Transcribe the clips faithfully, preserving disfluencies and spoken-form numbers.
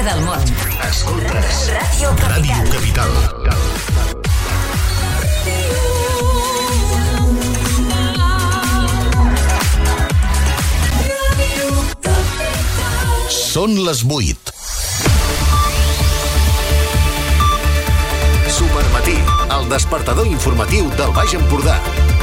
del món. Escoltes Ràdio Ràdio Capital. Capital. Són les vuit. Supermatí, el despertador informatiu del Baix Empordà.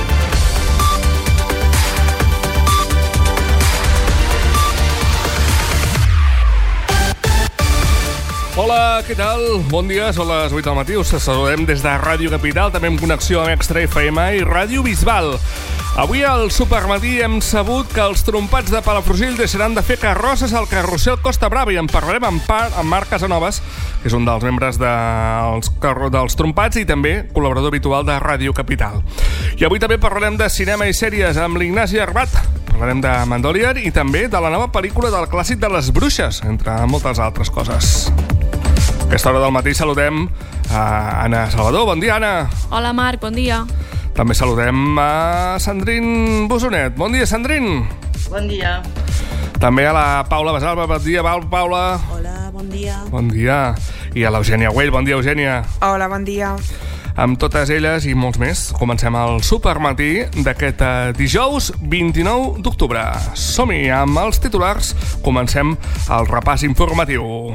Hola, què tal? Bon dia, són les vuit del matí. Us saludem des de Ràdio Capital, també en connexió amb Extra F M i Ràdio Bisbal. Avui al Supermatí hem sabut que els trompats de Palafrugell deixaran de fer carrosses al carrusel Costa Brava i en parlarem amb, part, amb Marc Casanovas, que és un dels membres dels, dels trompats i també col·laborador habitual de Ràdio Capital. I avui també parlarem de cinema i sèries amb l'Ignasi Arbat. Parlarem de Mandalorian i també de la nova pel·lícula del clàssic de les bruixes, entre moltes altres coses. A aquesta hora del matí saludem a Anna Salvador. Bon dia, Anna. Hola, Marc, bon dia. També saludem a Sandrine Bosonet. Bon dia, Sandrine. Bon dia. També a la Paula Basalva. Bon dia, Paula. Hola, bon dia. Bon dia. I a l'Eugènia Güell. Bon dia, Eugènia. Hola, bon dia. Amb totes elles i molts més, comencem el Supermatí d'aquest dijous vint-i-nou d'octubre. Som-hi amb els titulars. Comencem el repàs informatiu.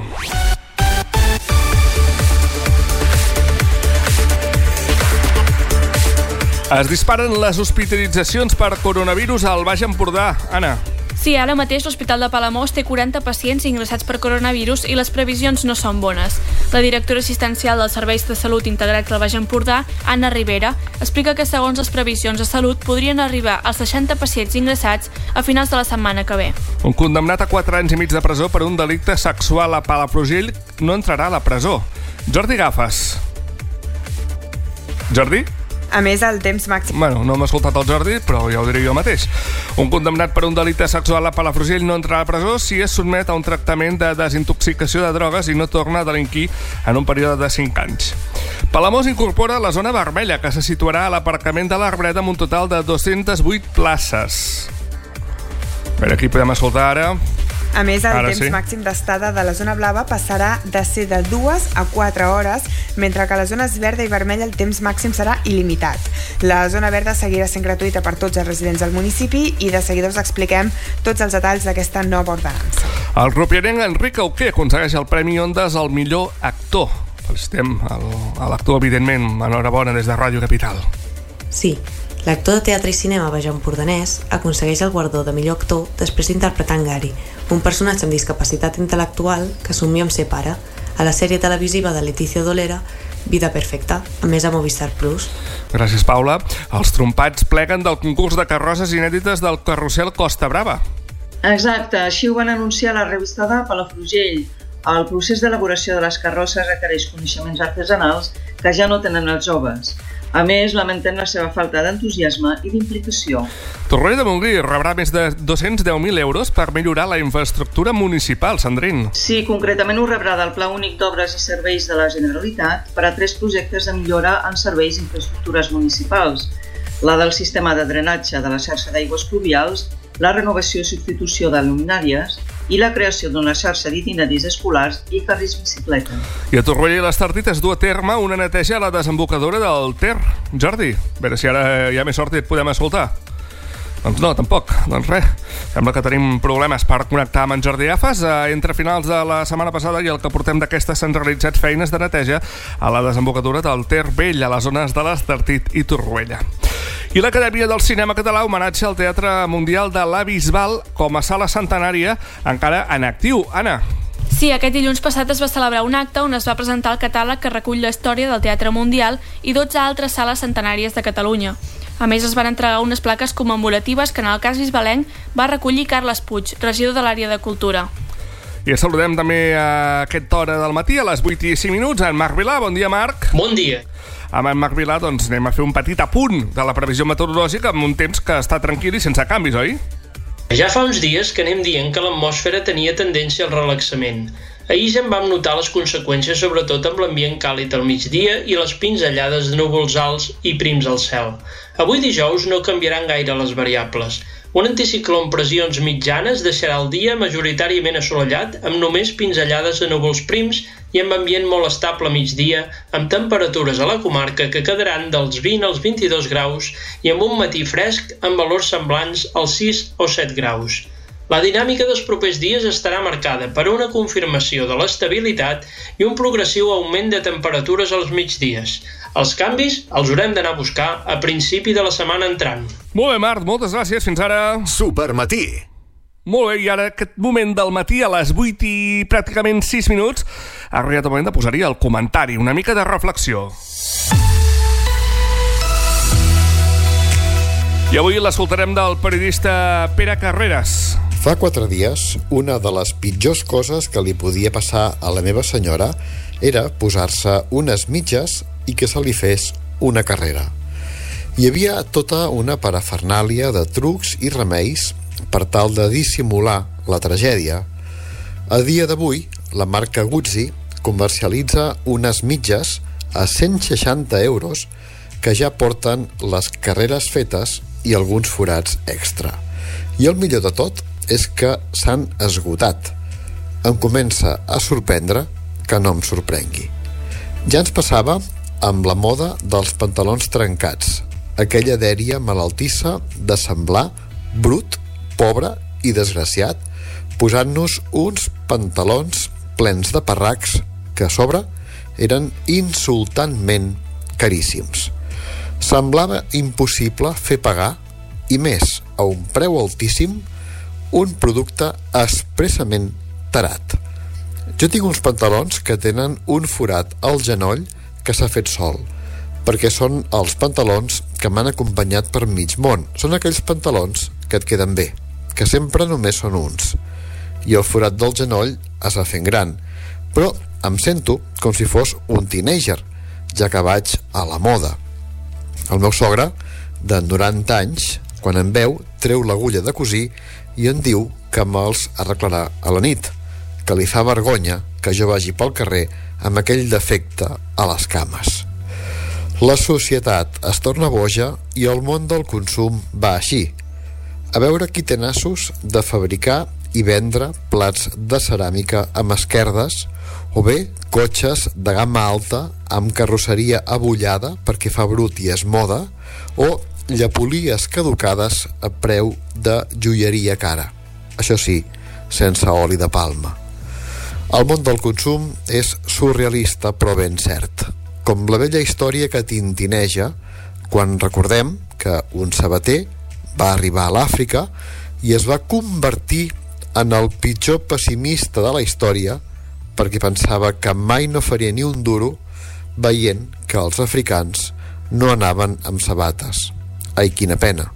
Es disparen les hospitalitzacions per coronavirus al Baix Empordà. Anna. Sí, ara mateix l'Hospital de Palamós té quaranta pacients ingressats per coronavirus i les previsions no són bones. La directora assistencial dels Serveis de Salut Integrats del Baix Empordà, Anna Rivera, explica que segons les previsions de salut podrien arribar als seixanta pacients ingressats a finals de la setmana que ve. Un condemnat a quatre anys i mig de presó per un delicte sexual a Palafrugell no entrarà a la presó. Jordi Gafes. Jordi? A més, el temps màxim... Bueno, no hem escoltat el Jordi, però ja ho diré jo mateix. Un condemnat per un delicte sexual a Palafrugell no entrarà a la presó si es sotmet a un tractament de desintoxicació de drogues i no torna a delinquir en un període de cinc anys. Palamós incorpora la zona vermella, que se situarà a l'aparcament de l'Arbreda amb un total de dues-centes vuit places. A veure, aquí podem escoltar ara... A més, el Ara temps sí. màxim d'estada de la zona blava passarà de ser de dues a quatre hores, mentre que a les zones verda i vermella el temps màxim serà il·limitat. La zona verda seguirà sent gratuïta per tots els residents del municipi i de seguida us expliquem tots els detalls d'aquesta nova ordenança. El rupierenc Enric Auqué aconsegueix el Premi Ondas al millor actor. Felicitem el, a l'actor, evidentment. Enhorabona des de Ràdio Capital. Sí, l'actor de teatre i cinema baix-empordanès aconsegueix el guardó de millor actor després d'interpretar en Gary, un personatge amb discapacitat intel·lectual que somia amb ser pare, a la sèrie televisiva de Leticia Dolera, Vida Perfecta, a més a Movistar Plus. Gràcies, Paula. Els trompats pleguen del concurs de carrosses inèdites del carrusel Costa Brava. Exacte, així ho van anunciar a la revista de Palafrugell. El procés d'elaboració de les carrosses requereix coneixements artesanals que ja no tenen els joves. A més, lamentem la seva falta d'entusiasme i d'implicació. Torroella de Montgrí rebrà més de dos-cents deu mil euros per millorar la infraestructura municipal, Sandrine. Sí, concretament ho rebrà del Pla Únic d'Obres i Serveis de la Generalitat per a tres projectes de millora en serveis i infraestructures municipals. La del sistema de drenatge de la xarxa d'aigües pluvials, la renovació i substitució de luminàries i la creació d'una xarxa d'itineraris escolars i carrils bicicleta. I a Torroella i l'Estartit es du a terme una neteja a la desembocadura del Ter. Jordi, a veure si ara hi ha més sort i et podem escoltar. Doncs no, tampoc. Doncs res, sembla que tenim problemes per connectar amb en Jordi Gafes. Eh, entre finals de la setmana passada i el que portem d'aquesta s'han realitzat feines de neteja a la desembocadura del Ter Vell, a les zones de l'Estartit i Torroella. I l'Acadèmia del Cinema Català homenatge al Teatre Mundial de la Bisbal com a sala centenària encara en actiu. Anna. Sí, aquest dilluns passat es va celebrar un acte on es va presentar el catàleg que recull la història del Teatre Mundial i dotze altres sales centenàries de Catalunya. A més, es van entregar unes plaques commemoratives que en el cas bisbalenc va recollir Carles Puig, regidor de l'àrea de Cultura. I saludem també a aquesta hora del matí, a les vuit i cinc minuts, en Marc Vilà. Bon dia, Marc. Bon dia. Amb en Marc Vilà doncs, anem a fer un petit apunt de la previsió meteorològica amb un temps que està tranquil i sense canvis, oi? Ja fa uns dies que anem dient que l'atmosfera tenia tendència al relaxament. Ahir ja en vam notar les conseqüències, sobretot amb l'ambient càlid al migdia i les pinzellades de núvols alts i prims al cel. Avui dijous no canviaran gaire les variables. Un anticicló amb pressions mitjanes deixarà el dia majoritàriament assolellat amb només pinzellades de núvols prims i amb ambient molt estable a migdia, amb temperatures a la comarca que quedaran dels vint als vint-i-dos graus i amb un matí fresc amb valors semblants als sis o set graus. La dinàmica dels propers dies estarà marcada per una confirmació de l'estabilitat i un progressiu augment de temperatures als migdies. Els canvis els haurem d'anar a buscar a principi de la setmana entrant. Molt bé, Marc, moltes gràcies. Fins ara. Supermatí. Molt bé, i ara aquest moment del matí a les vuit i pràcticament sis minuts ha arribat el moment de posar-hi el comentari, una mica de reflexió. I avui l'escoltarem del periodista Pere Carreras. Fa quatre dies, una de les pitjors coses que li podia passar a la meva senyora era posar-se unes mitges i que se li fes una carrera. Hi havia tota una parafernàlia de trucs i remeis per tal de dissimular la tragèdia. A dia d'avui, la marca Guzzi comercialitza unes mitges a cent seixanta euros que ja porten les carreres fetes i alguns forats extra. I el millor de tot és que s'han esgotat. Em comença a sorprendre que no em sorprengui. Ja ens passava amb la moda dels pantalons trencats, aquella dèria malaltissa de semblar brut, pobre i desgraciat, posant-nos uns pantalons plens de parracs que a sobre eren insultantment caríssims. Semblava impossible fer pagar, i més a un preu altíssim, un producte expressament tarat. Jo tinc uns pantalons que tenen un forat al genoll que s'ha fet sol, perquè són els pantalons que m'han acompanyat per mig món. Són aquells pantalons que et queden bé, que sempre només són uns. I el forat del genoll es va fent gran, però em sento com si fos un teenager, ja que vaig a la moda. El meu sogre, de noranta anys, quan em veu, treu l'agulla de cosir i em diu que me'ls arreglarà a la nit, que li fa vergonya que jo vagi pel carrer amb aquell defecte a les cames. La societat es torna boja i el món del consum va així. A veure qui té nassos de fabricar i vendre plats de ceràmica amb esquerdes o bé cotxes de gamma alta amb carrosseria abullada perquè fa brut i és moda, o llepolies caducades a preu de joieria cara. Això sí, sense oli de palma. El món del consum és surrealista però ben cert. Com la vella història que tintineja quan recordem que un sabater va arribar a l'Àfrica i es va convertir en el pitjor pessimista de la història perquè pensava que mai no faria ni un duro veient que els africans no anaven amb sabates. Ai, quina pena.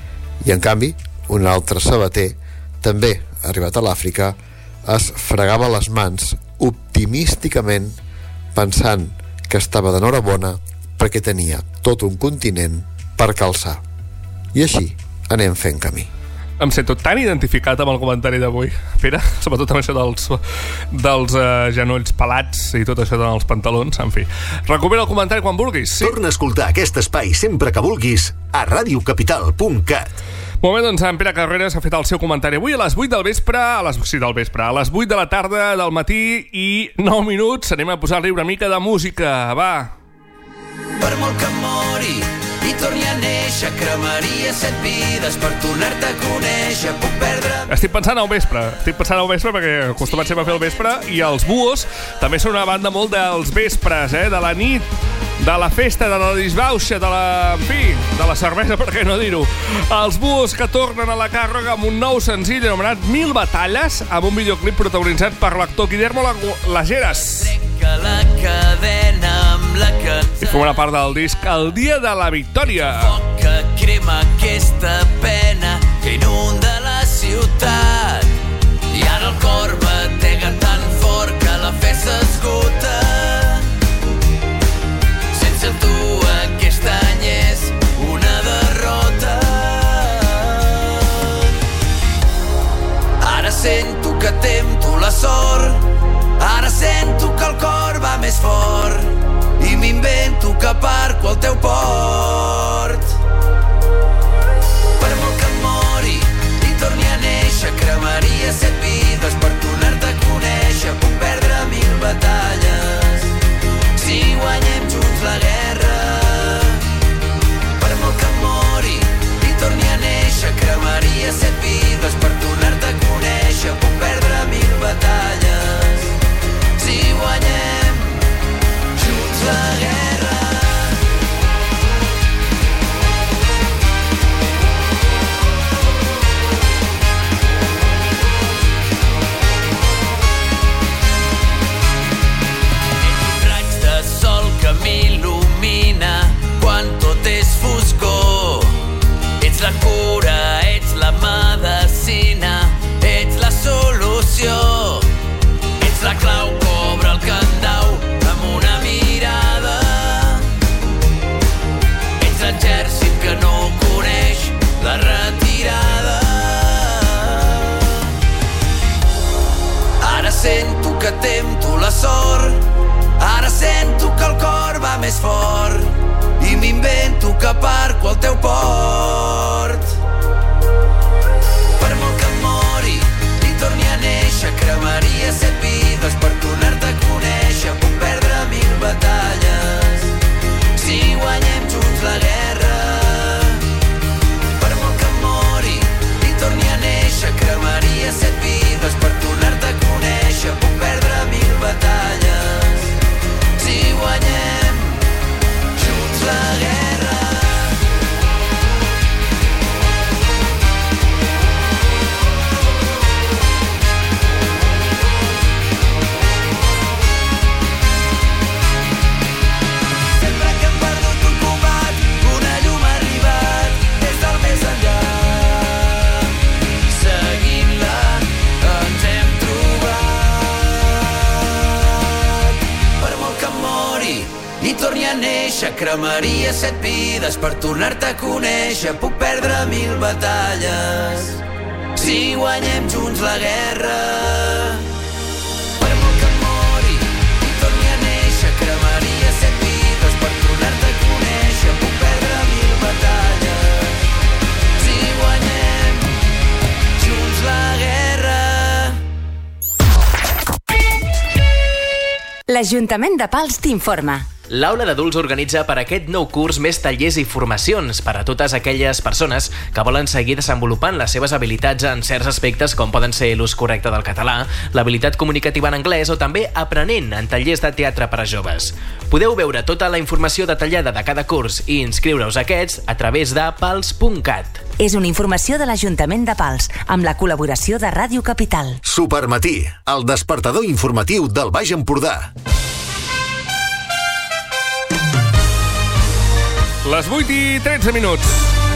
I en canvi, un altre sabater, també arribat a l'Àfrica, es fregava les mans optimísticament pensant que estava d'enhorabona perquè tenia tot un continent per calçar. I així anem fent camí. Em sento tan identificat amb el comentari d'avui, Pere, sobretot amb això dels, dels uh, genolls pelats i tot això dels pantalons, en fi. Recupera el comentari quan vulguis. Sí? Torna a escoltar aquest espai sempre que vulguis a radio capital punt cat. Molt bé, doncs en Pere Carreras ha fet el seu comentari avui a les vuit del vespre, a les, sí, del vespre, a les vuit de la tarda del matí i nou minuts. Anem a posar-li una mica de música, va. Per molt que mori i torni a néixer, cremaria set vides per tornar-te a conèixer. Puc perdre... Estic pensant al vespre, estic pensant al vespre perquè acostumat sempre a fer el vespre, i els Buhos també són una banda molt dels vespres, eh? De la nit, de la festa, de la disbauxa, de la... en fi, de la cervesa, per què no dir-ho. Els Buhos que tornen a la càrrega amb un nou senzill anomenat Mil batalles, amb un videoclip protagonitzat per l'actor Guillermo Lageras. Trenca la cadena amb la que... I formarà part del disc El dia de la victòria. Foc que crema aquesta pena que inunda la ciutat. I ara el cor batega tan fort que la fe s'esgota. Sense tu aquest any és una derrota. Ara sento que tempto la sort. Ara sento que el cor va més fort i m'invento que aparco al teu port. Per molt que em mori torni a néixer. Cremaria set vides per tornar-te a conèixer. Puc perdre mil batalles si guanyem junts la guerra. Per molt que mori i torni a néixer, cremaria set vides per tornar-te a conèixer. Puc perdre mil batalles si guanyem junts la guerra. L'Ajuntament de Pals t'informa. L'Aula d'Adults organitza per aquest nou curs més tallers i formacions per a totes aquelles persones que volen seguir desenvolupant les seves habilitats en certs aspectes com poden ser l'ús correcte del català, l'habilitat comunicativa en anglès o també aprenent en tallers de teatre per a joves. Podeu veure tota la informació detallada de cada curs i inscriure-us a aquests a través de pals punt cat. És una informació de l'Ajuntament de Pals, amb la col·laboració de Ràdio Capital. Supermatí, el despertador informatiu del Baix Empordà. Les vuit i tretze minuts.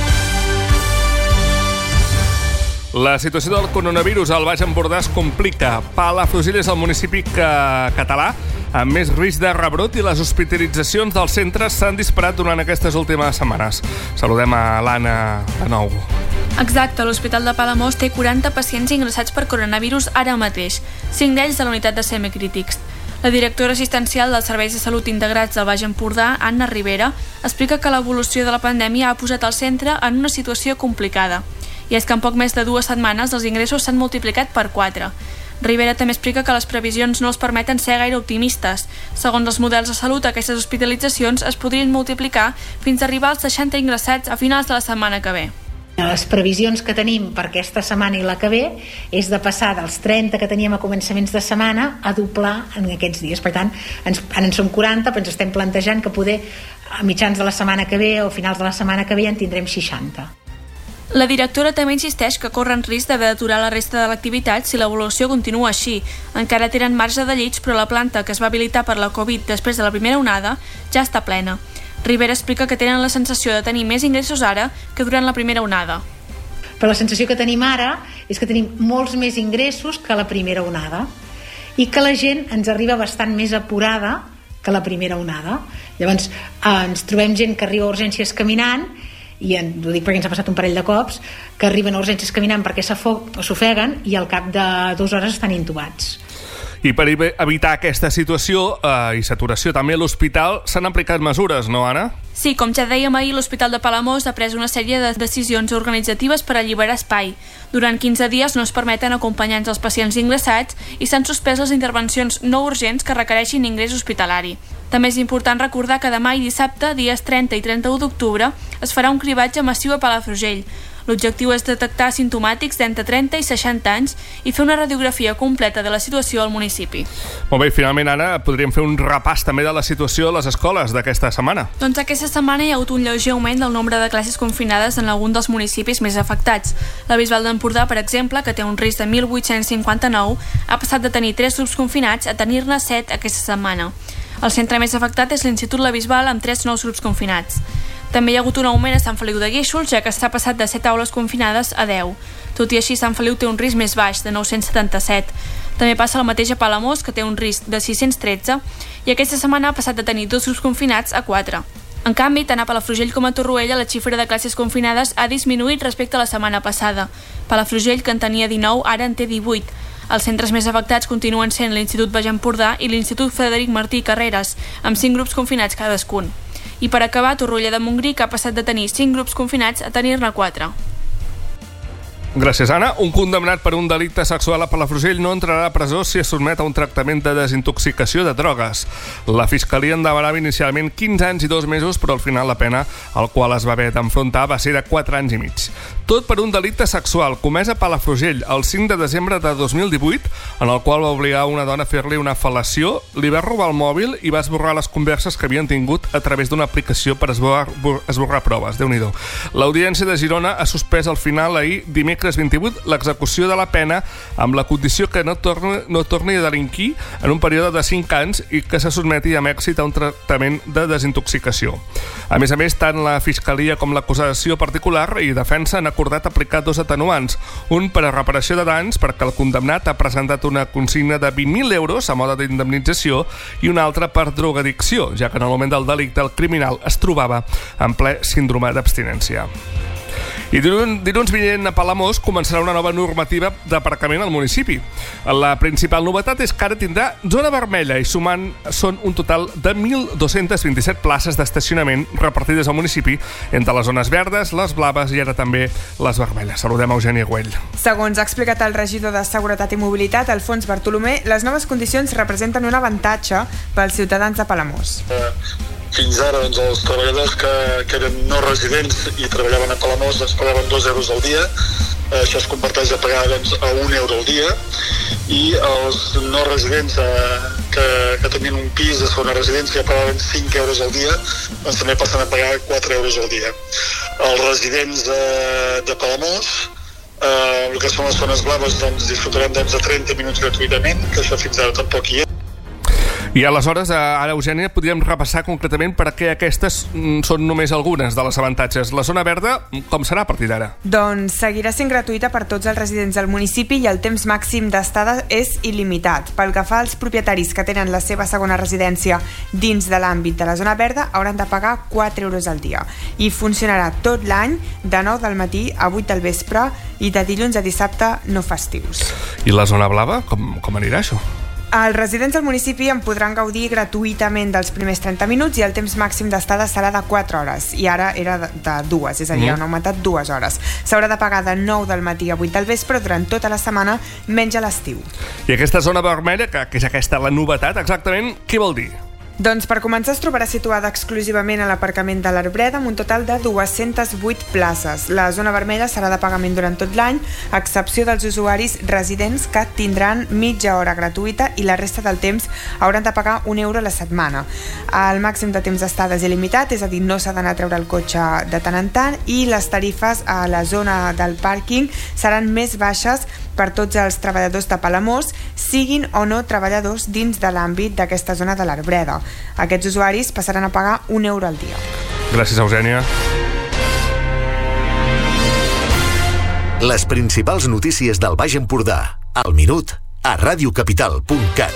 La situació del coronavirus al Baix Empordà es complica. Palafrugell és el municipi que, català amb més risc de rebrot i les hospitalitzacions dels centres s'han disparat durant aquestes últimes setmanes. Saludem a l'Anna de nou. Exacte, l'Hospital de Palamós té quaranta pacients ingressats per coronavirus ara mateix, cinc d'ells de la unitat de semicrítics. La directora assistencial dels Serveis de Salut Integrats del Baix Empordà, Anna Rivera, explica que l'evolució de la pandèmia ha posat el centre en una situació complicada. I és que en poc més de dues setmanes els ingressos s'han multiplicat per quatre. Rivera també explica que les previsions no els permeten ser gaire optimistes. Segons els models de salut, aquestes hospitalitzacions es podrien multiplicar fins a arribar als seixanta ingressats a finals de la setmana que ve. Les previsions que tenim per aquesta setmana i la que ve és de passar dels trenta que teníem a començaments de setmana a doblar en aquests dies. Per tant, ens, ara en som quaranta, però ens estem plantejant que poder a mitjans de la setmana que ve o a finals de la setmana que ve ja en tindrem seixanta. La directora també insisteix que corren risc d'haver d'aturar la resta de l'activitat si l'evolució continua així. Encara tenen marge de llits, però la planta que es va habilitar per la Covid després de la primera onada ja està plena. Rivera explica que tenen la sensació de tenir més ingressos ara que durant la primera onada. Però la sensació que tenim ara és que tenim molts més ingressos que la primera onada i que la gent ens arriba bastant més apurada que la primera onada. Llavors eh, ens trobem gent que arriba a urgències caminant, i en, ho dic perquè ens ha passat un parell de cops, que arriben a urgències caminant perquè s'ofeguen i al cap de dues hores estan intubats. I per evitar aquesta situació eh, i saturació també a l'hospital s'han aplicat mesures, no, Anna? Sí, com ja dèiem ahir, l'Hospital de Palamós ha pres una sèrie de decisions organitzatives per alliberar espai. Durant quinze dies no es permeten acompanyants als pacients ingressats i s'han suspès les intervencions no urgents que requereixin ingrés hospitalari. També és important recordar que demà i dissabte, dies trenta i trenta-u d'octubre, es farà un cribatge massiu a Palafrugell. L'objectiu és detectar asimptomàtics d'entre trenta i seixanta anys i fer una radiografia completa de la situació al municipi. Molt bé, finalment, ara podríem fer un repàs també de la situació a les escoles d'aquesta setmana. Doncs aquesta setmana hi ha hagut un lleuger augment del nombre de classes confinades en algun dels municipis més afectats. La Bisbal d'Empordà, per exemple, que té un risc de mil vuit-cents cinquanta-nou, ha passat de tenir tres grups confinats a tenir-ne set aquesta setmana. El centre més afectat és l'Institut La Bisbal, amb tres nous grups confinats. També hi ha hagut un augment a Sant Feliu de Guíxols, ja que s'ha passat de set aules confinades a deu. Tot i així, Sant Feliu té un risc més baix, de nou-cents setanta-set. També passa el mateix a Palamós, que té un risc de sis-cents tretze, i aquesta setmana ha passat de tenir dos grups confinats a quatre. En canvi, tant a Palafrugell com a Torroella, la xifra de classes confinades ha disminuït respecte a la setmana passada. Palafrugell, que en tenia dinou, ara en té divuit. Els centres més afectats continuen sent l'Institut Baix Empordà i l'Institut Frederic Martí Carreras, amb cinc grups confinats cadascun. I per acabar, Torroella de Montgrí, que ha passat de tenir cinc grups confinats a tenir-ne quatre. Gràcies, Anna. Un condemnat per un delicte sexual a Palafrugell no entrarà a presó si es sotmet a un tractament de desintoxicació de drogues. La Fiscalia en demanava inicialment quinze anys i dos mesos, però al final la pena al qual es va haver d'enfrontar va ser de quatre anys i mig. Tot per un delicte sexual comès a Palafrugell el cinc de desembre de dos mil divuit, en el qual va obligar una dona a fer-li una fel·lació, li va robar el mòbil i va esborrar les converses que havien tingut a través d'una aplicació per esborrar, esborrar proves. Déu-n'hi-do. L'Audiència de Girona ha suspès al final ahir dimecres dimecres vint-i-vuit l'execució de la pena amb la condició que no torni, no torni a delinquir en un període de cinc anys i que se sotmeti amb èxit a un tractament de desintoxicació. A més a més, tant la Fiscalia com l'acusació particular i defensa han acordat aplicar dos atenuants, un per a reparació de danys perquè el condemnat ha presentat una consigna de vint mil euros a mode d'indemnització i un altre per drogadicció, ja que en el moment del delicte el criminal es trobava en ple síndrome d'abstinència. I dilluns vinent a Palamós començarà una nova normativa d'aparcament al municipi. La principal novetat és que ara tindrà zona vermella i sumant són un total de mil dos-cents vint-i-set places d'estacionament repartides al municipi entre les zones verdes, les blaves i ara també les vermelles. Saludem a Eugènia Güell. Segons ha explicat el regidor de Seguretat i Mobilitat, Alfons Bartolomé, les noves condicions representen un avantatge pels ciutadans de Palamós. Fins ara, doncs, els treballadors que, que eren no residents i treballaven a Palamós es pagaven dos euros al dia. Això es converteix a pagar doncs, a un euro al dia. I els no residents eh, que, que tenien un pis de segona residència que pagaven cinc euros al dia, doncs també passen a pagar quatre euros al dia. Els residents de, de Palamós, eh, el que són les zones blaves, doncs, disfrutaran doncs, de trenta minuts gratuïtament, que això fins ara tampoc hi és. I aleshores, ara, Eugènia, podríem repassar concretament per què aquestes són només algunes de les avantatges. La zona verda, com serà a partir d'ara? Doncs seguirà sent gratuïta per tots els residents del municipi i el temps màxim d'estada és il·limitat. Pel que fa als propietaris que tenen la seva segona residència dins de l'àmbit de la zona verda, hauran de pagar quatre euros al dia. I funcionarà tot l'any, de nou del matí a vuit del vespre i de dilluns a dissabte no festius. I la zona blava, com, com anirà això? Els residents del municipi en podran gaudir gratuïtament dels primers trenta minuts i el temps màxim d'estada serà de quatre hores i ara era de, de dues, és a dir, mm. han augmentat dues hores. S'haurà de pagar de nou del matí a vuit del vespre durant tota la setmana, menys a l'estiu. I aquesta zona vermella, que, que és aquesta la novetat, exactament què vol dir? Doncs per començar es trobarà situada exclusivament a l'aparcament de l'Arbreda amb un total de dues-centes vuit places. La zona vermella serà de pagament durant tot l'any, a excepció dels usuaris residents que tindran mitja hora gratuïta i la resta del temps hauran de pagar un euro a la setmana. El màxim de temps d'estada és il·limitat, és a dir, no s'ha d'anar a treure el cotxe de tant en tant i les tarifes a la zona del pàrquing seran més baixes per tots els treballadors de Palamós, siguin o no treballadors dins de l'àmbit d'aquesta zona de l'Arbreda. Aquests usuaris passaran a pagar un euro al dia. Gràcies, Eugènia. Les principals notícies del Baix Empordà. Al minut a radiocapital punt cat.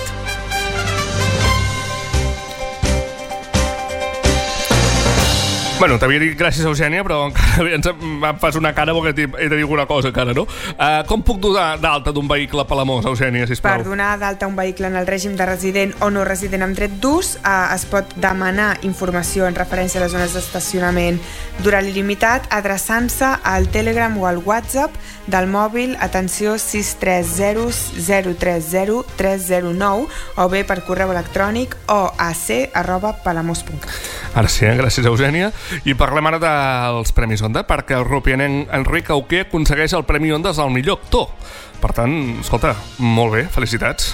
Bueno, t'havia dit gràcies, Eugènia, però encara ens em fas una cara perquè he de dir alguna cosa encara, no? Uh, com puc donar d'alta d'un vehicle a Palamós, Eugènia, sisplau? Per donar d'alta un vehicle en el règim de resident o no resident amb dret d'ús, uh, es pot demanar informació en referència a les zones d'estacionament d'horari limitat adreçant-se al Telegram o al WhatsApp del mòbil atenció sis tres zero zero tres zero tres zero nou o bé per correu electrònic o a c arroba palamós punt cat. Ara sí, eh? Gràcies, Eugènia. I parlem ara dels Premis Onda, perquè el rupianenc Enric Auqué aconsegueix el Premi Ondas al millor actor. Per tant, escolta, molt bé, felicitats.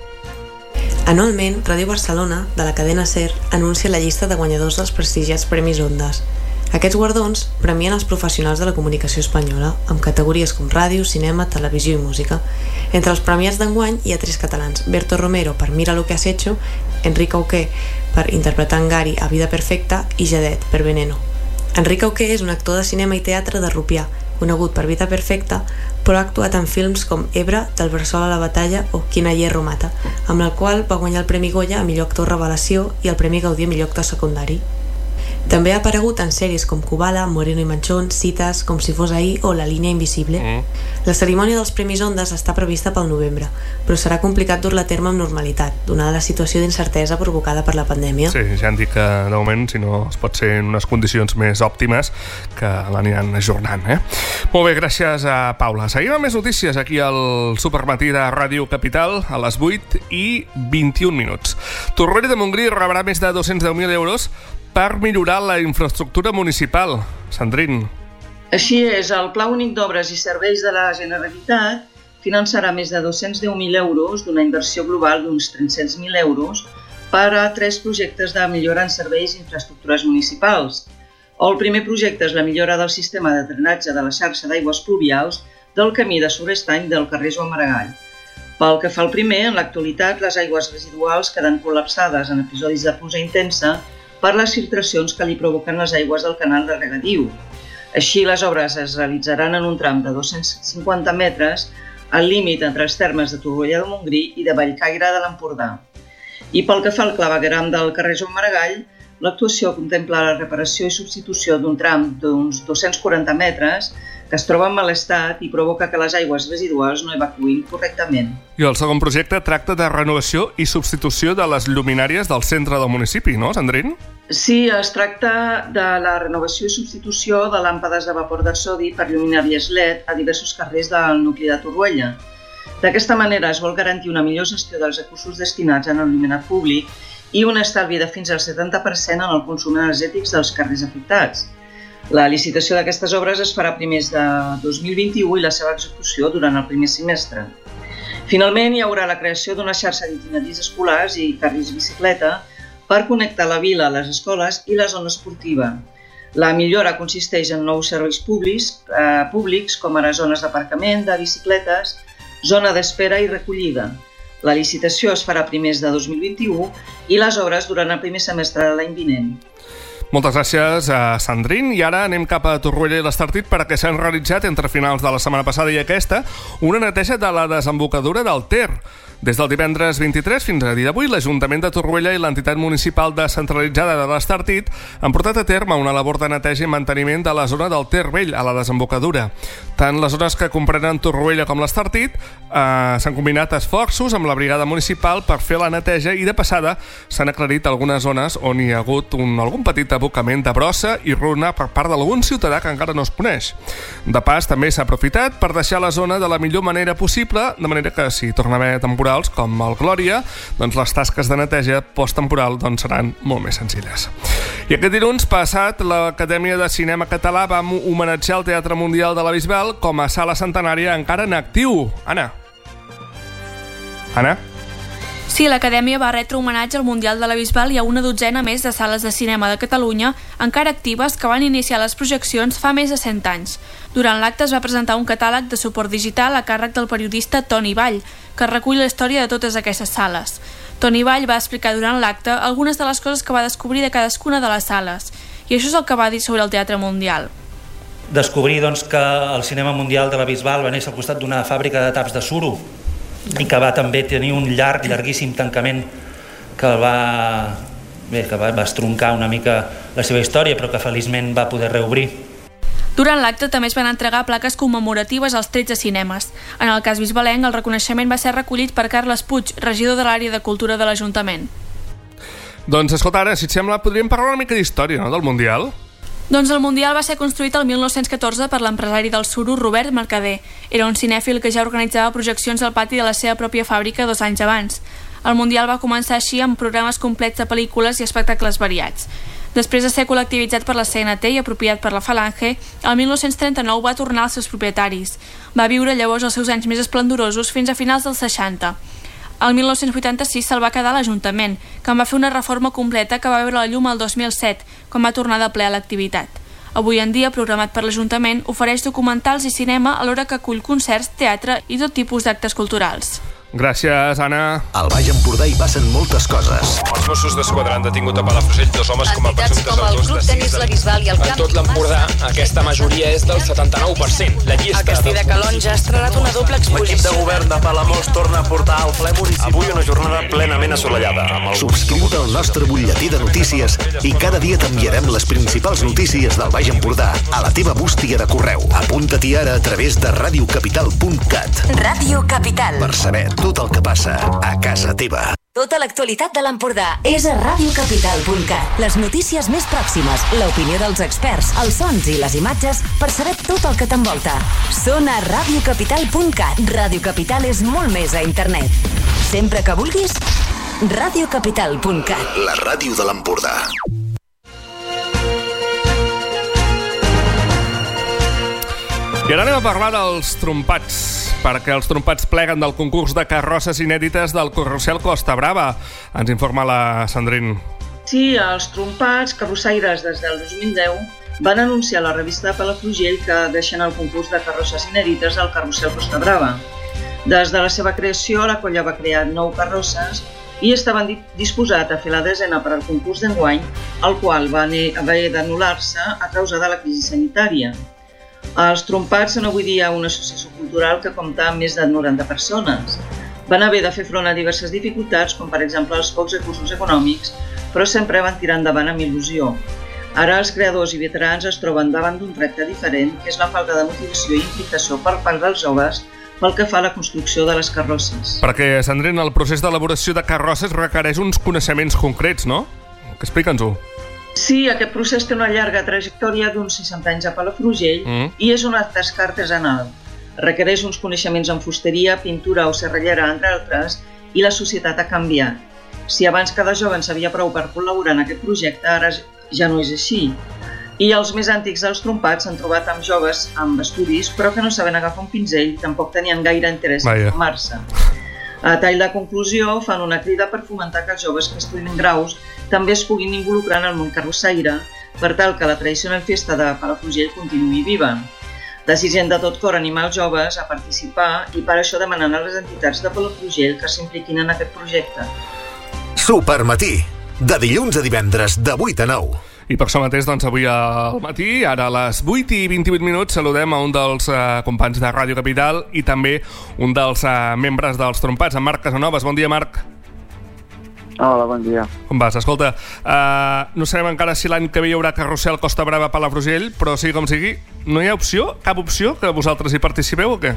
Anualment, Ràdio Barcelona, de la cadena SER, anuncia la llista de guanyadors dels prestigiats Premis Ondas. Aquests guardons premien els professionals de la comunicació espanyola, amb categories com ràdio, cinema, televisió i música. Entre els premiats d'enguany hi ha tres catalans: Berto Romero per Mira lo que has hecho, Enric Auqué per interpretar en Gary a Vida Perfecta i Jadet per Veneno. Enric Auqué és un actor de cinema i teatre de Rupià, conegut per Vida Perfecta, però ha actuat en films com Ebre, Del bressol a la batalla o Quina hierro mata, amb el qual va guanyar el Premi Goya a millor actor revelació i el Premi Gaudí a millor actor secundari. També ha aparegut en sèries com Kubala, Moreno i Manchón, Cites, Com si fos ahir o La línia invisible. Mm. La cerimònia dels Premis Ondas està prevista pel novembre, però serà complicat dur-la a terme amb normalitat, donada la situació d'incertesa provocada per la pandèmia. Sí, ja han dit que de moment, si no es pot ser en unes condicions més òptimes, que l'aniran ajornant, eh? Molt bé, gràcies a Paula. Seguim amb més notícies aquí al Supermatí de Ràdio Capital a les vuit i vint-i-un minuts. Torroella de Montgrí rebrà més de dos-cents deu mil euros per millorar la infraestructura municipal. Sandrine. Així és, el Pla Únic d'Obres i Serveis de la Generalitat finançarà més de dos-cents deu mil euros d'una inversió global d'uns tres-cents mil euros per a tres projectes de millora en serveis i infraestructures municipals. El primer projecte és la millora del sistema de drenatge de la xarxa d'aigües pluvials del camí de Sorestany del carrer Joan Maragall. Pel que fa al primer, en l'actualitat les aigües residuals queden col·lapsades en episodis de pluja intensa per les filtracions que li provoquen les aigües del canal de regadiu. Així, les obres es realitzaran en un tram de dos-cents cinquanta metres al límit entre els termes de Torroella de Montgrí i de Bellcaire de l'Empordà. I pel que fa al clavegueram del carrer Joan Maragall, l'actuació contempla la reparació i substitució d'un tram d'uns dos-cents quaranta metres que es troba en mal estat i provoca que les aigües residuals no evacuïn correctament. I el segon projecte tracta de renovació i substitució de les lluminàries del centre del municipi, no, Sandrine? Sí, es tracta de la renovació i substitució de làmpades de vapor de sodi per lluminàries L E D a diversos carrers del nucli de Torroella. D'aquesta manera es vol garantir una millor gestió dels recursos destinats en l'il·luminat públic i un estalvi de fins al setanta per cent en el consum energètic dels carrers afectats. La licitació d'aquestes obres es farà a primers de dos mil vint-i-u i la seva execució durant el primer semestre. Finalment, hi haurà la creació d'una xarxa d'itineraris escolars i carrils bicicleta per connectar la vila, les escoles i la zona esportiva. La millora consisteix en nous serveis públics, eh, públics com ara zones d'aparcament, de bicicletes, zona d'espera i recollida. La licitació es farà a primers de dos mil vint-i-u i les obres durant el primer semestre de l'any vinent. Moltes gràcies, a Sandrine. I ara anem cap a Torroella i l'Estartit perquè s'han realitzat entre finals de la setmana passada i aquesta una neteja de la desembocadura del Ter. Des del divendres vint-i-tres fins a dia d'avui, l'Ajuntament de Torroella i l'entitat municipal descentralitzada de l'Estartit han portat a terme una labor de neteja i manteniment de la zona del Ter Vell, a la desembocadura. Tant les zones que comprenen Torroella com l'Estartit eh, s'han combinat esforços amb la brigada municipal per fer la neteja i de passada s'han aclarit algunes zones on hi ha hagut un, algun petit abocament de brossa i runa per part d'algun ciutadà que encara no es coneix. De pas, també s'ha aprofitat per deixar la zona de la millor manera possible, de manera que si torna a haver temporada com el Glòria, doncs les tasques de neteja posttemporal doncs seran molt més senzilles. I aquest dilluns passat, l'Acadèmia de Cinema Català va homenatjar el Teatre Mundial de la Bisbal com a sala centenària encara en actiu. Anna? Anna? Sí, l'Acadèmia va retre homenatge al Mundial de la Bisbal i a una dotzena més de sales de cinema de Catalunya encara actives que van iniciar les projeccions fa més de cent anys. Durant l'acte es va presentar un catàleg de suport digital a càrrec del periodista Toni Vall, que recull la història de totes aquestes sales. Toni Vall va explicar durant l'acte algunes de les coses que va descobrir de cadascuna de les sales, i això és el que va dir sobre el Teatre Mundial. Descobrir doncs, que el cinema mundial de la Bisbal va néixer al costat d'una fàbrica de taps de suro i que va també tenir un llarg, llarguíssim tancament que el va, bé, que va, va estroncar una mica la seva història, però que feliçment va poder reobrir. Durant l'acte també es van entregar plaques commemoratives als tretze cinemes. En el cas bisbalenc, el reconeixement va ser recollit per Carles Puig, regidor de l'àrea de cultura de l'Ajuntament. Doncs escolta, ara, si et sembla, podríem parlar una mica d'història, no?, del Mundial? Doncs el Mundial va ser construït el mil nou-cents catorze per l'empresari del suro Robert Mercader. Era un cinèfil que ja organitzava projeccions al pati de la seva pròpia fàbrica dos anys abans. El Mundial va començar així amb programes complets de pel·lícules i espectacles variats. Després de ser col·lectivitzat per la C N T i apropiat per la Falange, el mil nou-cents trenta-nou va tornar als seus propietaris. Va viure llavors els seus anys més esplendorosos fins a finals dels seixanta. El mil nou-cents vuitanta-sis se'l va quedar l'Ajuntament, que en va fer una reforma completa que va veure la llum el dos mil set, quan va tornar de ple a l'activitat. Avui en dia, programat per l'Ajuntament, ofereix documentals i cinema alhora que acull concerts, teatre i tot tipus d'actes culturals. Gràcies, Anna. Al Baix Empordà hi passen moltes coses. Els Mossos d'Esquadra han detingut a Palafrugell dos homes com a presumptes autors de sis delictes. En tot l'Empordà, aquesta majoria és del setanta-nou per cent. La llista... A Castell de Calonja ha estrenat una doble exposició. L'equip de govern de Palamós torna a portar al ple municipal. Avui una jornada plenament assolellada. Subscriu-te al nostre butlletí de notícies i cada dia t'enviarem les principals notícies del Baix Empordà a la teva bústia de correu. Apunta-t'hi ara a través de radio capital punt cat. Ràdio Capital. Per saber tot el que passa a casa teva. Tota l'actualitat de l'Empordà és a radio capital punt cat. Les notícies més pròximes, l'opinió dels experts, els sons i les imatges per saber tot el que t'envolta. Són a radio capital punt cat. Ràdio Capital és molt més a internet. Sempre que vulguis, radio capital punt cat. La ràdio de l'Empordà. I ara anem a parlar dels trompats, perquè els trompats pleguen del concurs de carrosses inèdites del Carrusel Costa Brava. Ens informa la Sandrine. Sí, els trompats carrossaires des del dos mil deu van anunciar a la revista de Palafrugell que deixen el concurs de carrosses inèdites al carrusel Costa Brava. Des de la seva creació, la colla va crear nou carrosses i estaven disposats a fer la desena per al concurs d'enguany, el qual va haver d'anul·lar-se a causa de la crisi sanitària. Els Trompats són avui dia una associació cultural que compta amb més de noranta persones. Van haver de fer front a diverses dificultats, com per exemple els pocs recursos econòmics, però sempre van tirar endavant amb il·lusió. Ara els creadors i veterans es troben davant d'un repte diferent, que és la falta de motivació i implicació per part dels joves pel que fa a la construcció de les carrosses. Perquè, Sandrina, el procés d'elaboració de carrosses requereix uns coneixements concrets, no? Explica'ns-ho. Sí, aquest procés té una llarga trajectòria d'uns seixanta anys a Palafrugell mm. i és una tasca artesanal. Requereix uns coneixements en fusteria, pintura o serrallera, entre altres, i la societat ha canviat. Si abans cada jove en sabia prou per col·laborar en aquest projecte, ara ja no és així. I els més antics dels Trompats s'han trobat amb joves amb estudis, però que no saben agafar un pinzell i tampoc tenien gaire interès en formar-se. A tall de conclusió, fan una crida per fomentar que els joves que estudien graus també es puguin involucrar en el món carrossaire, per tal que la tradicional festa de Palafrugell continuï viva. Desitgem de tot cor animar els joves a participar i per això demanen a les entitats de Palafrugell que s'impliquin en aquest projecte. Supermatí, de dilluns a divendres, de vuit a nou. I per això mateix, doncs, avui al matí, ara a les vuit i vint-i-vuit minuts, saludem a un dels uh, companys de Ràdio Capital i també un dels uh, membres dels Trompats, en Marc Casanovas. Bon dia, Marc. Hola, bon dia. Com vas? Escolta, uh, no sabem encara si l'any que ve hi haurà carrusel Costa Brava a Palafrugell, però sigui com sigui, no hi ha opció, cap opció, que vosaltres hi participeu o què?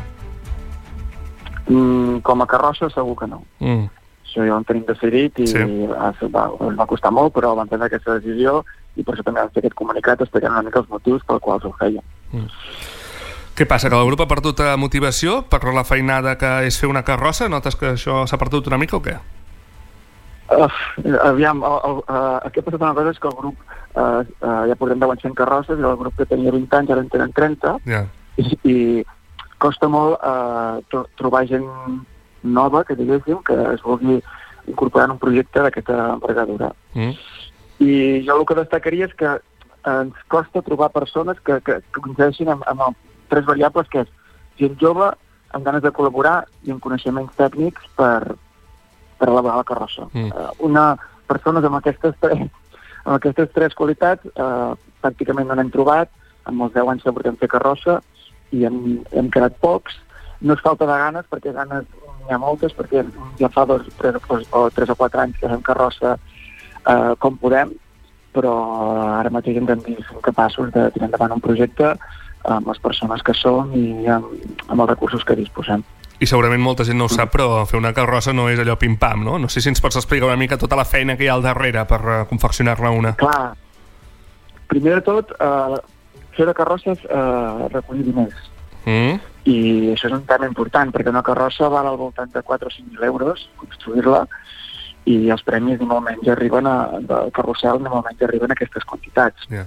Mm, com a carrossa segur que no. Mm. Això ja ho tenim decidit i sí. va, va costar molt, però vam prendre aquesta decisió i per això també vam fer aquest comunicat explicant una mica els motius pels quals ho feien. Mm. Què passa, que el grup ha perdut motivació per la feinada que és fer una carrossa? Notes que això s'ha perdut una mica o què? Uh, aviam, el, el, uh, el que ha passat una cosa és que el grup uh, uh, ja portem deu anys fent carrosses i el grup que tenia vint anys ara en tenen trenta yeah. i, i costa molt uh, tro trobar gent nova, que diguéssim, que es vulgui incorporar en un projecte d'aquesta envergadura. Mm. I jo el que destacaria és que ens costa trobar persones que, que, que coincideixin amb, amb tres variables, que és gent jove, amb ganes de col·laborar i amb coneixements tècnics per, per elaborar la carrossa. Mm. Uh, una persones amb aquestes tres, amb aquestes tres qualitats uh, pràcticament no n'hem trobat, amb els deu anys que portem fer carrossa i hem, hem quedat pocs. No és falta de ganes, perquè ganes n'hi ha moltes, perquè ja fa dos, tres, o tres o quatre anys que fem carrossa eh, com podem, però ara mateix hem de ser capaços de tirar endavant un projecte amb les persones que som i amb, amb els recursos que disposem. I segurament molta gent no ho sap, però fer una carrossa no és allò pim-pam, no? No sé si ens pots explicar una mica tota la feina que hi ha al darrere per uh, confeccionar-ne una. Clar, primer de tot, eh, fer de carrosses eh, recollir diners. Mm. I això és un tema important, perquè una carrossa val al voltant de quatre o cinc mil euros construir-la i els premis ni molt menys arriben a, del carrossel ni molt menys arriben a aquestes quantitats. Yeah.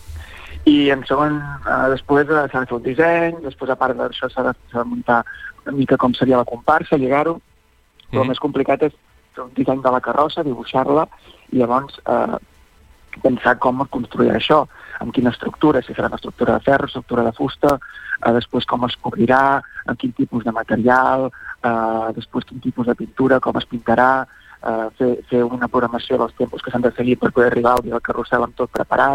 I en segon, eh, després s'ha de fer un disseny, després a part d'això s'ha de, de muntar una mica com seria la comparsa, lligar-ho, però mm. el més complicat és fer un disseny de la carrossa, dibuixar-la i llavors eh, pensar com construir això, amb quina estructura, si serà una estructura de ferro, estructura de fusta, eh, després com es cobrirà, amb quin tipus de material, eh, després quin tipus de pintura, com es pintarà, eh, fer, fer una programació dels tempos que s'han de seguir per poder arribar al dia del carrusel amb tot preparat,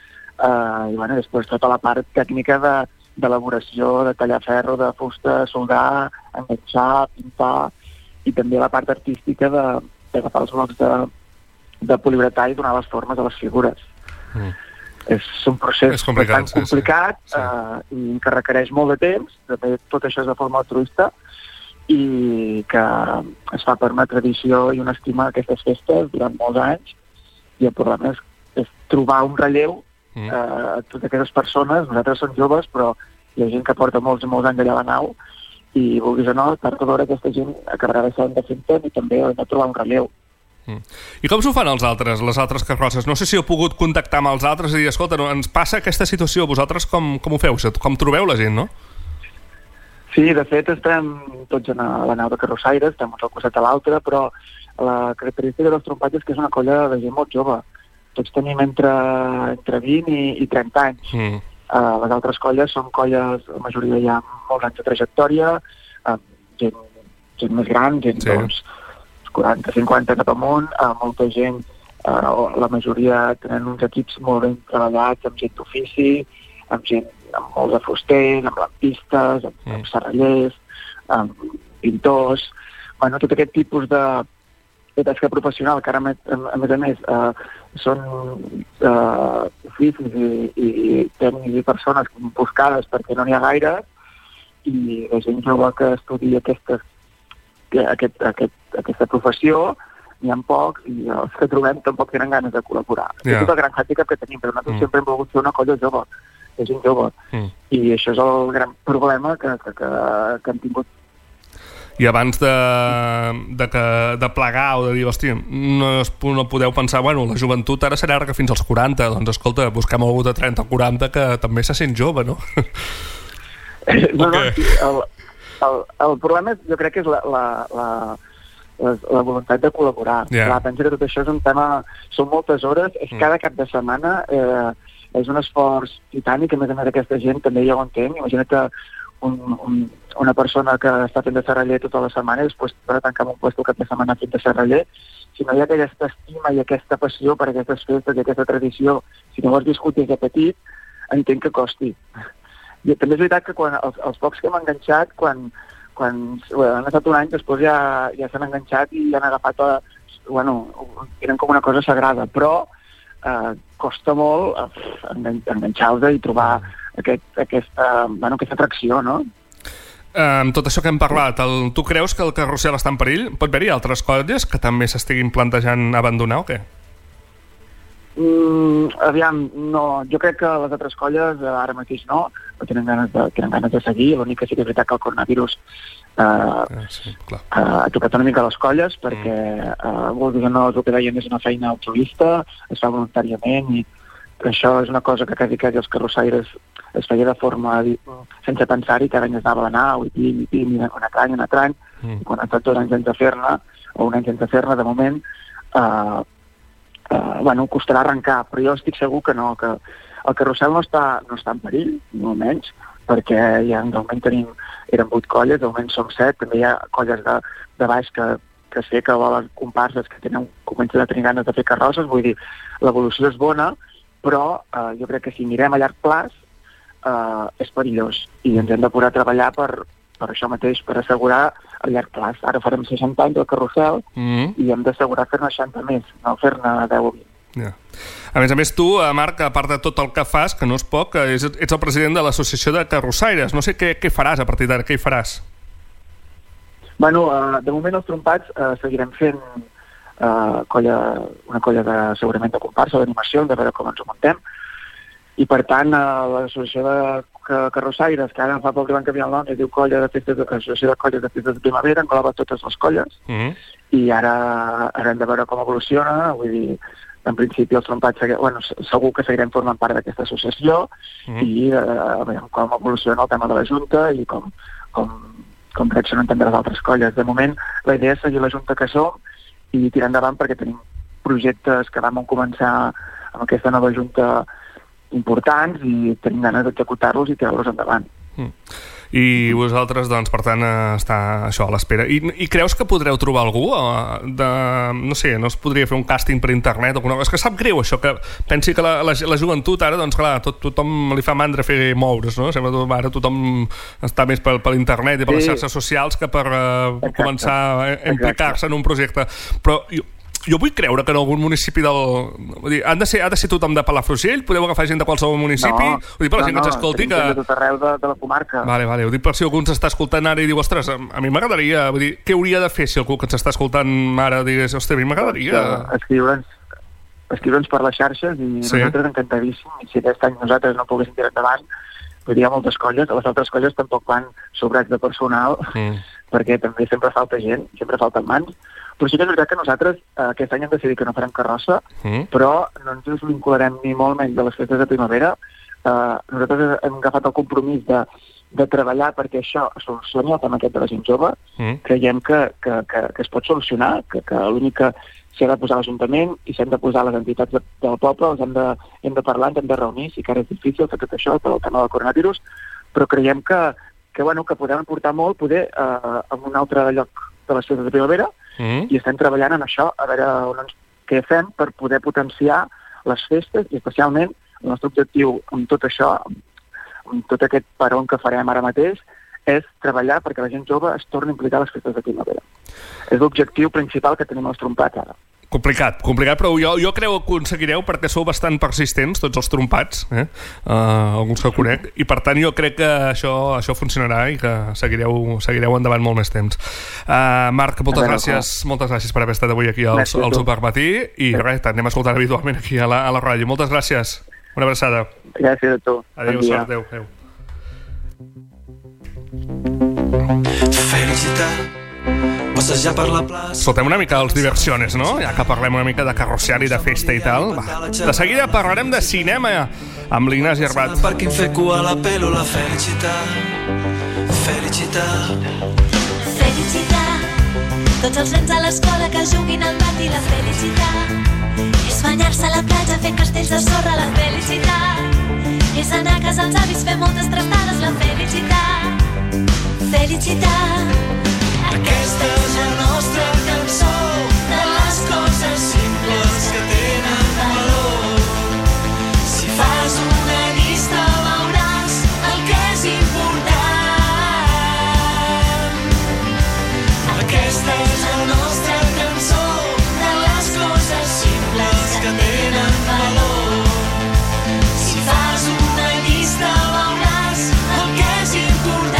eh, i bueno, després tota la part tècnica de d'elaboració, de tallar ferro, de fusta, soldar, enganxar, pintar, i també la part artística de, d'agafar els blocs de, de poliuretà i donar les formes a les figures. Mm. És un procés és complicat, bastant complicat sí, sí. Eh, i que requereix molt de temps, també tot això és de forma altruista i que es fa per una tradició i una estima d'aquestes festes durant molts anys, i el problema és, és trobar un relleu mm. eh, a totes aquestes persones. Nosaltres som joves, però hi ha gent que porta molts i molts anys allà a la nau i vulguis o no, tard o d'hora aquesta gent acabarà deixant de fer i també hem de trobar un relleu. Mm. I com s'ho fan els altres, les altres carrosses? No sé si heu pogut contactar amb els altres i dir, escolta, no, ens passa aquesta situació, vosaltres com, com ho feu? Com trobeu la gent, no? Sí, de fet estem tots a la nau de carrossaires, estem un al costat a l'altre, però la característica dels Trompats és que és una colla de gent molt jove. tots tenim entre, entre vint i, i trenta anys. Mm. Uh, les altres colles són colles, la majoria ja amb molts anys de trajectòria, uh, gent, gent més gran, gent sí. doncs quaranta cinquanta cap amunt, uh, molta gent, uh, la majoria tenen uns equips molt ben treballats, amb gent d'ofici, amb gent amb molts de fusters, amb lampistes, amb, mm. amb serrallers, amb pintors, bueno, tot aquest tipus de, de tasca professional que ara, a, a més a més, uh, són uh, oficis i, i tècnics i persones buscades perquè no n'hi ha gaire, i la gent jove que estudia aquestes, aquest, aquest, aquesta professió n'hi ha poc, i els que trobem tampoc tenen ganes de col·laborar. Yeah. És tot el gran hàndicap que tenim, però nosaltres mm. sempre hem volgut fer una colla jove, de gent jove, mm. i això és el gran problema que, que, que, que hem tingut. I abans de, de, que, de plegar o de dir, hòstia, no, no podeu pensar, bueno, la joventut ara s'allarga fins als quaranta, doncs escolta, busquem algú de trenta o quaranta que també se sent jove, no? No, no, sí, el, el, el problema és, jo crec que és la, la, la, la, la voluntat de col·laborar. Yeah. Clar, penso que tot això és un tema, són moltes hores, és mm. cada cap de setmana, eh, és un esforç titànic, a més a més aquesta gent també ja ho entenc, imagina't que un, un, una persona que està fent de serraller tota la setmana i després per tancar un puesto cap de setmana fent de serraller, si no hi ha aquesta estima i aquesta passió per aquestes festes i aquesta tradició, si no ho has viscut des de petit, entenc que costi. I també és veritat que quan els, els pocs que hem enganxat, quan, quan bueno, han estat un any, després ja, ja s'han enganxat i han agafat, a, bueno, tenen com una cosa sagrada, però eh, costa molt eh, enganxar-los i trobar aquest, aquesta, bueno, aquesta atracció, no? Amb tot això que hem parlat, el, tu creus que el carrusel està en perill? Pot haver-hi altres colles que també s'estiguin plantejant abandonar o què? Mm, aviam, no, jo crec que les altres colles ara mateix no, no tenen ganes de, tenen ganes de seguir, l'únic que sí que és veritat que el coronavirus eh, ah, sí, clar. eh, ha tocat una mica les colles perquè mm. eh, vol dir que no, el que deien és una feina altruista, es fa voluntàriament i això és una cosa que quasi quasi els carrossaires es feia de forma sense pensar-hi, cada any es anava a anar, ui, pim, pim, un altre any, un altre any, mm. i quan ha estat dos anys sense fer-ne, o un any sense fer-ne, de moment, eh, eh, bueno, costarà arrencar, però jo estic segur que no, que el carrusel no està, no està en perill, ni molt menys, perquè ja de moment tenim, eren vuit colles, de moment som set, també hi ha colles de, de baix que, que sé que volen comparses que tenen, comencen a tenir ganes de fer carrosses, vull dir, l'evolució és bona, però eh, jo crec que si mirem a llarg plaç eh, és perillós i ens hem de posar a treballar per, per això mateix, per assegurar a llarg plaç. Ara farem seixanta anys del carrusel mm. i hem d'assegurar fer-ne seixanta més, no fer-ne deu o vint. Yeah. A més a més, tu, Marc, a part de tot el que fas, que no és poc, ets, ets el president de l'Associació de Carrossaires. No sé què, què faràs a partir d'ara, què hi faràs? Bueno, eh, de moment els trompats eh, seguirem fent Uh, colla, una colla de, segurament de comparsa, d'animació, de veure com ens ho muntem, i per tant uh, l'associació de carrossaires, que ara fa poc que van canviar el nom, es diu colla de festes, associació de colles de festes de primavera, engloba totes les colles, mm-hmm. i ara, ara hem de veure com evoluciona, vull dir, en principi els trompats, bueno, segur que seguirem formant part d'aquesta associació, mm-hmm. i uh, veurem com evoluciona el tema de la Junta i com, com, com reaccionen també les altres colles. De moment, la idea és seguir la Junta que som, i tirar endavant perquè tenim projectes que vam començar amb aquesta nova junta importants i tenim ganes d'executar-los i tirar-los endavant. Mm. I vosaltres, doncs, per tant, està això a l'espera. I, I creus que podreu trobar algú? De, no sé, no es podria fer un càsting per internet? O és que sap greu això, que pensi que la, la, la joventut ara, doncs clar, tot, tothom li fa mandra fer moure's, no? Sembla que ara tothom està més per, per internet i per sí. les xarxes socials que per uh, començar a implicar-se en un projecte. Però jo, jo vull creure que en algun municipi del... Vull dir, han de ser, ha de ser tothom de Palafrugell? Podeu agafar gent de qualsevol municipi? No, vull dir, per la no, gent que ens escolti no, que... de tot arreu de, de la comarca. Vale, vale, ho dic per si algú ens està escoltant ara i diu, ostres, a, a mi m'agradaria, vull dir, què hauria de fer si algú que ens està escoltant ara digués, ostres, a mi m'agradaria... Escriure'ns escriure'ns per les xarxes i sí. Nosaltres encantadíssim, i si aquest any nosaltres no poguéssim tirar endavant, vull dir, hi ha moltes colles, les altres colles tampoc van sobrats de personal, mm. perquè també sempre falta gent, sempre falten mans. Però sí que és veritat que nosaltres eh, aquest any hem decidit que no farem carrossa, mm. però no ens vincularem ni molt menys de les festes de primavera. Eh, nosaltres hem agafat el compromís de, de treballar perquè això solucioni el tema aquest de la gent jove. Mm. Creiem que, que, que, que es pot solucionar, que, que l'únic que, s'hi ha de posar l'Ajuntament i s'han de posar les entitats de, del poble, els hem de, hem de parlar, ens hem de reunir, sí que ara és difícil fer tot això per el tema del coronavirus, però creiem que, que, bueno, que podem aportar molt poder eh, en un altre lloc de les festes de primavera mm. i estem treballant en això, a veure on ens, què fem per poder potenciar les festes i especialment el nostre objectiu amb tot això, amb tot aquest peron que farem ara mateix, és treballar perquè la gent jove es torni a implicar a les festes de primavera. És l'objectiu principal que tenim els trompats ara. Complicat, complicat, però jo, jo creu que aconseguireu perquè sou bastant persistents, tots els trompats, eh? uh, alguns que conec, i per tant jo crec que això, això funcionarà i que seguireu, seguireu endavant molt més temps. Uh, Marc, moltes veure, gràcies clar. moltes gràcies per haver estat avui aquí al, al Supermatí i res, t'anem a escoltar habitualment aquí a la, a la ràdio. Moltes gràcies, una abraçada. Gràcies a tu. Adéu, bon sort, adéu, adéu. Felicitat, passejar per la plaça. Escoltem una mica dels Diversiones, no? Ja que parlem una mica de carrossiari, de festa i tal. Va. De seguida parlarem de cinema amb l'Ignasi Arbat. Per quin fer cua la pelo la felicitat. Felicitat. Felicitat. Tots els nens a l'escola que juguin al pati, la felicitat. És banyar-se a la platja, fer castells de sorra, la felicitat. És anar a casa als avis, fer moltes trastades, la felicitat. Felicitat. Aquesta és la nostra cançó de les coses simples que tenen valor. Si fas una llista veuràs el que és important. Aquesta és la nostra cançó de les coses simples que tenen valor. Si fas una llista veuràs el que és important.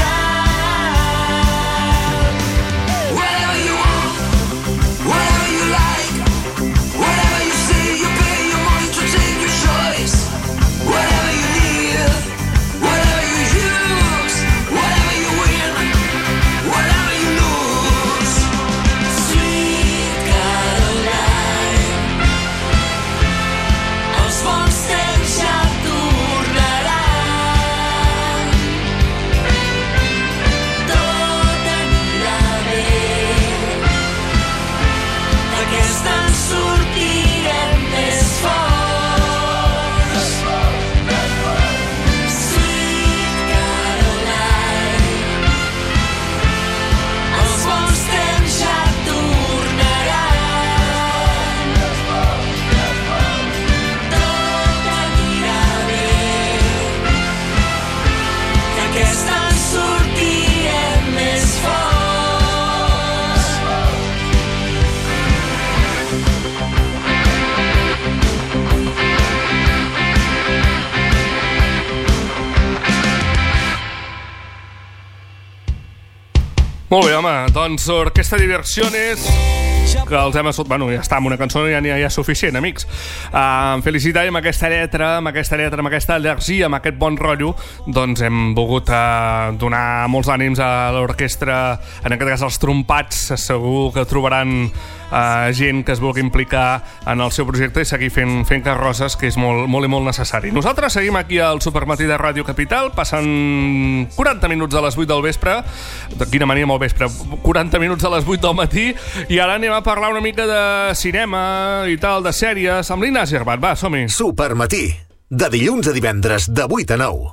Molt bé, home, doncs Orquestra Diversiones, que els hem escoltat, bueno, ja està, amb una cançó ja, ja, ja és suficient, amics. Uh, felicitar amb aquesta lletra, amb aquesta lletra, amb aquesta al·lergia, amb aquest bon rotllo, doncs hem volgut uh, donar molts ànims a l'orquestra, en aquest cas als trompats, segur que trobaran uh, gent que es vulgui implicar en el seu projecte i seguir fent, fent carrosses, que és molt, molt i molt necessari. Nosaltres seguim aquí al Supermatí de Ràdio Capital, passen quaranta minuts a les vuit del vespre, de quina mania molt vespre, quaranta minuts a les vuit del matí, i ara anem a parlar una mica de cinema i tal, de sèries, amb l'Ignasi Arbat. Va, som-hi. Supermatí, de dilluns a divendres, de vuit a nou.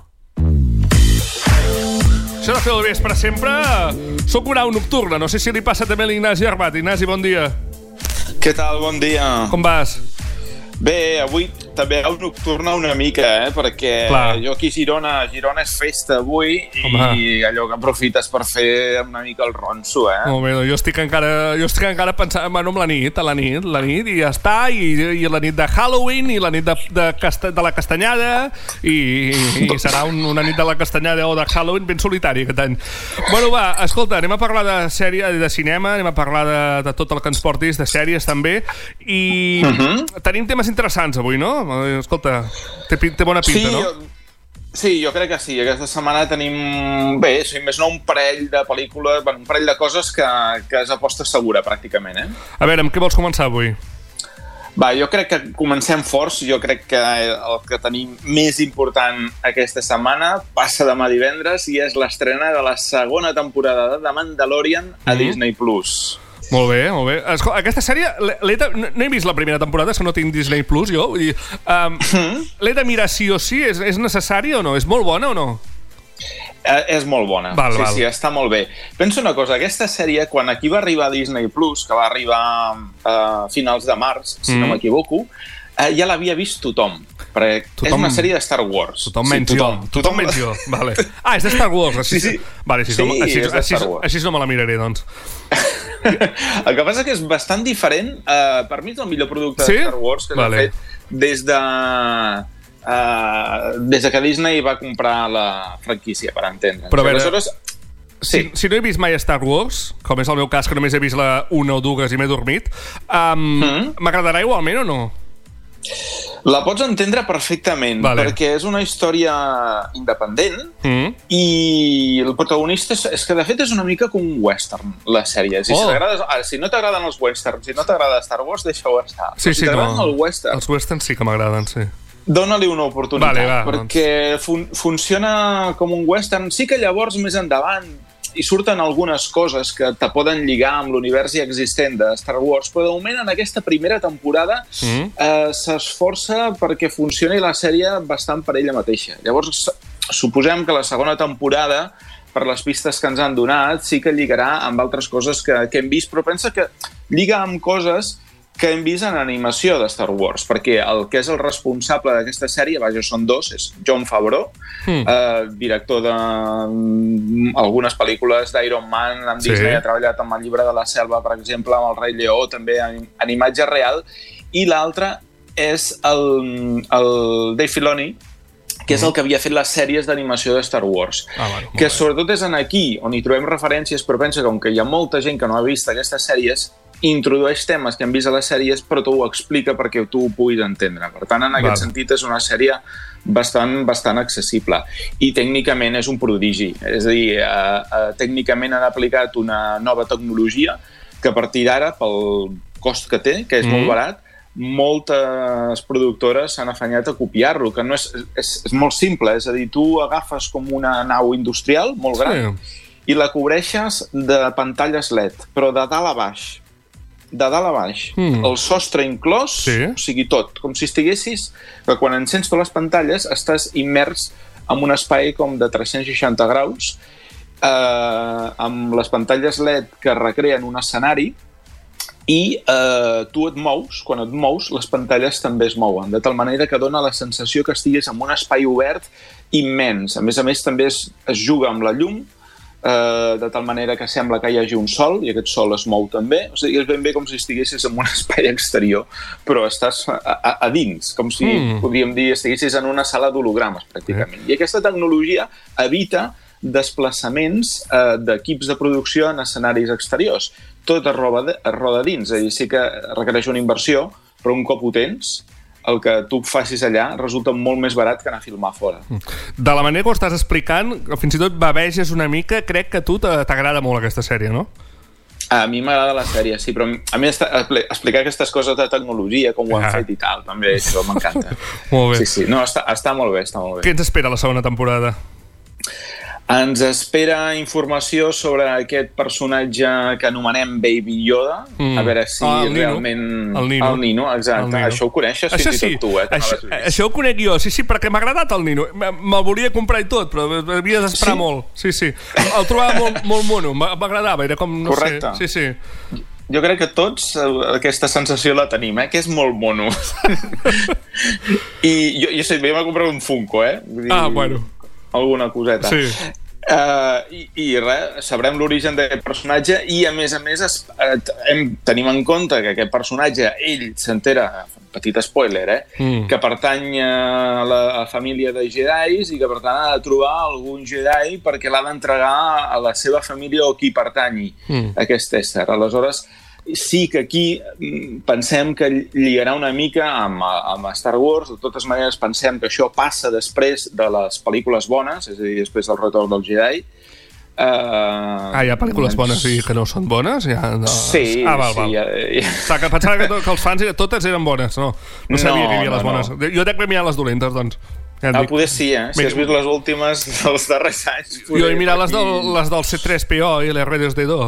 Això de fer el vespre sempre, soc una au nocturna, no sé si li passa també a l'Ignasi Arbat. Ignasi, bon dia. Què tal, bon dia. Com vas? Bé, avui també au nocturna una mica, eh? Perquè Clar. jo aquí a Girona, Girona és festa avui i Home. allò que aprofites per fer una mica el ronso, eh? Molt bé, jo estic encara, jo estic encara pensant, bueno, amb la nit, a la nit, la nit, i ja està, i, i la nit de Halloween, i la nit de, de, casta, de la castanyada, i, i serà un, una nit de la castanyada o de Halloween ben solitari aquest any. Bueno, va, escolta, anem a parlar de sèrie, de cinema, anem a parlar de, de tot el que ens portis, de sèries també, i uh -huh. tenim temes interessants avui, no? Escolta, té, té bona pinta, sí, no? Jo, sí, jo crec que sí. Aquesta setmana tenim, bé, si més no, un parell de pel·lícules, bueno, un parell de coses que, que és aposta segura, pràcticament, eh? A veure, amb què vols començar avui? Va, jo crec que comencem forts. Jo crec que el que tenim més important aquesta setmana passa demà divendres i és l'estrena de la segona temporada de Mandalorian a mm. Disney Plus. Molt bé, molt bé. Escolta, aquesta sèrie, l'he de, no he vist la primera temporada, és que no tinc Disney Plus, jo. I, um, l'he de mirar sí o sí? És, és necessari o no? És molt bona o no? Eh, és molt bona. Val, sí, val. sí, està molt bé. Penso una cosa, aquesta sèrie, quan aquí va arribar a Disney Plus, que va arribar a finals de març, si mm. no m'equivoco, eh, ja l'havia vist tothom. Perquè tothom, és una sèrie de Star Wars. Tothom menys jo. Tothom, tothom menys jo. Vale. Ah, és de Star Wars. Així, sí, sí. Vale, així, sí, no, així, és de Star Wars. Així, així no me la miraré, doncs. El que passa que és bastant diferent. Uh, per mi és el millor producte sí? de Star Wars que s'ha vale. fet des de... Uh, des de que Disney va comprar la franquícia, per entendre. Però a veure, aleshores, sí. si, si no he vist mai Star Wars, com és el meu cas, que només he vist la una o dues i m'he dormit, m'agradarà um, mm. igualment o no? La pots entendre perfectament, vale. perquè és una història independent mm. i el protagonista és, és que de fet és una mica com un western, la sèrie. Si, oh. si, si no t'agraden els westerns, si no t'agrada Star Wars, deixa-ho estar. Sí, si sí, t'agraden no. els westerns... Els westerns sí que m'agraden, sí. Dóna-li una oportunitat, vale, va, perquè doncs. fun funciona com un western. Sí que llavors, més endavant, hi surten algunes coses que te poden lligar amb l'univers ja existent de Star Wars, però de moment en aquesta primera temporada mm. eh, s'esforça perquè funcioni la sèrie bastant per ella mateixa. Llavors, suposem que la segona temporada, per les pistes que ens han donat, sí que lligarà amb altres coses que, que hem vist, però pensa que lliga amb coses que hem vist en animació de Star Wars, perquè el que és el responsable d'aquesta sèrie, vaja, són dos, és Jon Favreau, mm. eh, director d'algunes pel·lícules d'Iron Man, amb sí. Disney, ha treballat amb el Llibre de la Selva, per exemple, amb el Rei Lleó, també en, en imatge real, i l'altre és el, el Dave Filoni, que és el que havia fet les sèries d'animació de Star Wars. Ah, bueno, que sobretot és en aquí on hi trobem referències, però pensa que com que hi ha molta gent que no ha vist aquestes sèries, introdueix temes que hem vist a les sèries, però tu ho explica perquè tu ho puguis entendre. Per tant, en aquest Val. sentit, és una sèrie bastant, bastant accessible. I tècnicament és un prodigi. És a dir, eh, eh, tècnicament han aplicat una nova tecnologia que a partir d'ara, pel cost que té, que és mm. molt barat, moltes productores s'han afanyat a copiar-lo, que no és, és, és molt simple. És a dir, tu agafes com una nau industrial molt gran sí. i la cobreixes de pantalles L E D, però de dalt a baix. De dalt a baix. Mm. El sostre inclòs, sí. o sigui, tot. Com si estiguessis, que quan encens totes les pantalles estàs immers en un espai com de tres-cents seixanta graus, eh, amb les pantalles L E D que recreen un escenari, i eh, tu et mous, quan et mous, les pantalles també es mouen, de tal manera que dona la sensació que estigues en un espai obert immens. A més a més, també es, es juga amb la llum, Uh, de tal manera que sembla que hi hagi un sol i aquest sol es mou també, o sigui, és ben bé com si estiguessis en un espai exterior, però estàs a, a, a dins, com si mm. podríem dir, estiguessis en una sala d'hologrames pràcticament, mm. i aquesta tecnologia evita desplaçaments uh, d'equips de producció en escenaris exteriors, tot es roda, es roda dins, és a dir, sí que requereix una inversió, però un cop ho tens, el que tu facis allà resulta molt més barat que anar a filmar fora. De la manera que ho estàs explicant, fins i tot baveges una mica, crec que a tu t'agrada molt aquesta sèrie, no? A mi m'agrada la sèrie, sí, però a mi explicar aquestes coses de tecnologia, com ho han ah. fet i tal, també això m'encanta. Molt bé. Sí, sí, no, està, està molt bé, està molt bé. Què ens espera la segona temporada? Ens espera informació sobre aquest personatge que anomenem Baby Yoda, mm. a veure si ah, el realment... El Nino. El Nino, exacte. El Nino. Això ho coneixes això fins sí. i tot tu, eh? Això, això ho conec jo, sí, sí, perquè m'ha agradat el Nino. Me'l volia comprar i tot, però havia d'esperar sí? molt. Sí, sí. El trobava molt, molt mono, m'agradava, era com... No Correcte. Sé. Sí, sí. Jo crec que tots aquesta sensació la tenim, eh? Que és molt mono. I jo, jo sé, jo m'he comprat un Funko, eh? Vull dir, ah, bueno. Alguna coseta. Sí. Uh, i, i res, sabrem l'origen d'aquest personatge i a més a més es, eh, hem, tenim en compte que aquest personatge, ell s'entera, petit spoiler, eh, mm. que pertany a la a família de Jedis i que per tant ha de trobar algun Jedi perquè l'ha d'entregar a la seva família o qui pertanyi mm. a aquest ésser. Aleshores, sí que aquí pensem que lligarà una mica amb, amb Star Wars. De totes maneres pensem que això passa després de les pel·lícules bones, és a dir, després del retorn del Jedi. Uh, ah, hi ha pel·lícules doncs... bones i que no són bones? Ja, no... Sí, ah, val, val. sí. Ja, ja. Que pensava que, que els fans totes eren bones, no? No sabia no, que hi havia no, les bones. No. Jo crec que hi ha les dolentes, doncs. Ja ah, poder sí, eh? Si has vist les últimes dels darrers anys. Jo he mirat les del, les del C tres P O i l'R dos D dos.